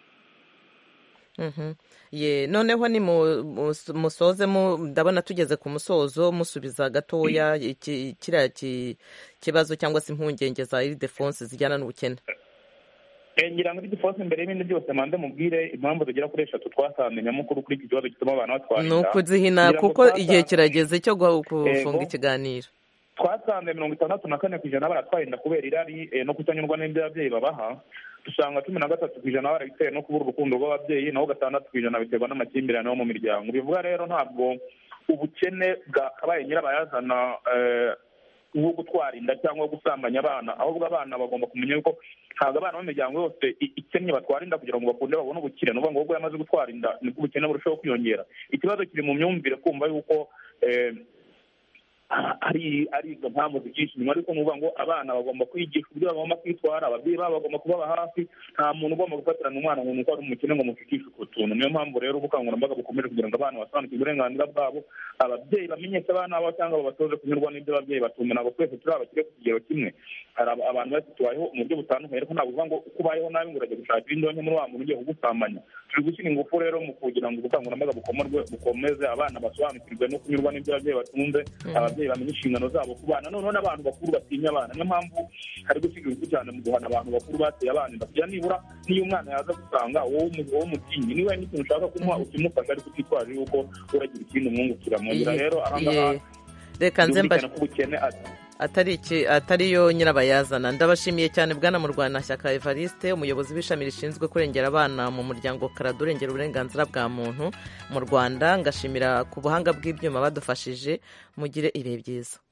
Ye, noneho ni musoze, ndabona tugeze ku musozo, musubiza gatoya kiriya kibazo cyangwa se impungenge za Ildefonse zijyana n'ubukene. ngira ngo Ildefonse mbere y'ibindi byose mande mubwire impamvu tugera kuri eshatu twasanze nyamukuru kuri iki kibazo gituma abantu batwara inda. Ni ukuzihina kuko igihe kirageze cyo gufunga ikiganiro. Twasanze mirongo itandatu na kane ku ijana baratwaye inda kubera irari no kutanyurwa n'ibyo ababyeyi babaha. Dusanga cumi na gatatu ku ijana barabitewe no kubura urukundo rw'ababyeyi, naho gatandatu ku ijana biterwa n'amakimbirane yo mu miryango. Bivuga rero ntabwo ubukene bwakabaye nyirabayazana nko gutwara inda cyangwa gusambanya abana, ahubwo abana bagomba kumenya yuko ntabwo abana b'imiryango yose ikennye batwara inda kugira ngo bakunde babone ubukire. Ni ukuvuga ngo ubwo yamaze gutwara inda nibwo ubukene burushaho kwiyongera. Ikibazo kiri mu myumvire, kumva yuko ari ari izo mpamvu zigisha inyuma, ariko nuvuga ngo abana bagomba kwigisha uburyo bagomba kwitwara, ababyeyi babo bagomba kubaba hafi, nta muntu ugomba gufatirana umwana ngo nuko ari umukene ngo mushikishe utwo tuntu. Niyo mpamvu rero ubukangurambaga bukomeje kugira ngo abana basobanukirwe uburenganzira bwabo, ababyeyi bamenyeshe abana babo cyangwa babatoze kunyurwa n'ibyo ababyeyi batumva. Ntabwo twese turi abakire ku kigero kimwe, hari abantu bose tubayeho mu buryo butandukanye, ariko ntabwo uvuga ngo uko ubayeho nabi ngo urajya gushaka indonke muri wa muntu ugiye kugusamanya. Turi gushyira ingufu rero mu kugira ngo ubukangurambaga bukomeze, abana basobanukirwe no kunyurwa n'ibyo ababyeyi batunze, ababyeyi bamenye inshingano zabo ku bana, noneho n'abantu bakuru batinya abana. Niyo mpamvu hari gushyira ingufu cyane mu guhana abantu bakuru bateye abana inda, kugira nibura n'iyo umwana yaza gusanga wowe umutinyi niba hari n'ikintu ushaka kumuha ukimufasha, ariko utitwaje yuko uragira ikindi umwungukira mu nzira. Rero ahangaha reka nze atari iki atari yo nyirabayazana. Ndabashimiye cyane bwana Murwanashyaka Evariste, umuyobozi w'ishami rishinzwe kurengera abana mu muryango Karado urengera uburenganzira bwa muntu mu Rwanda. Ngashimira ku buhanga bw'ibyuma badufashije. Mugire ibihe byiza.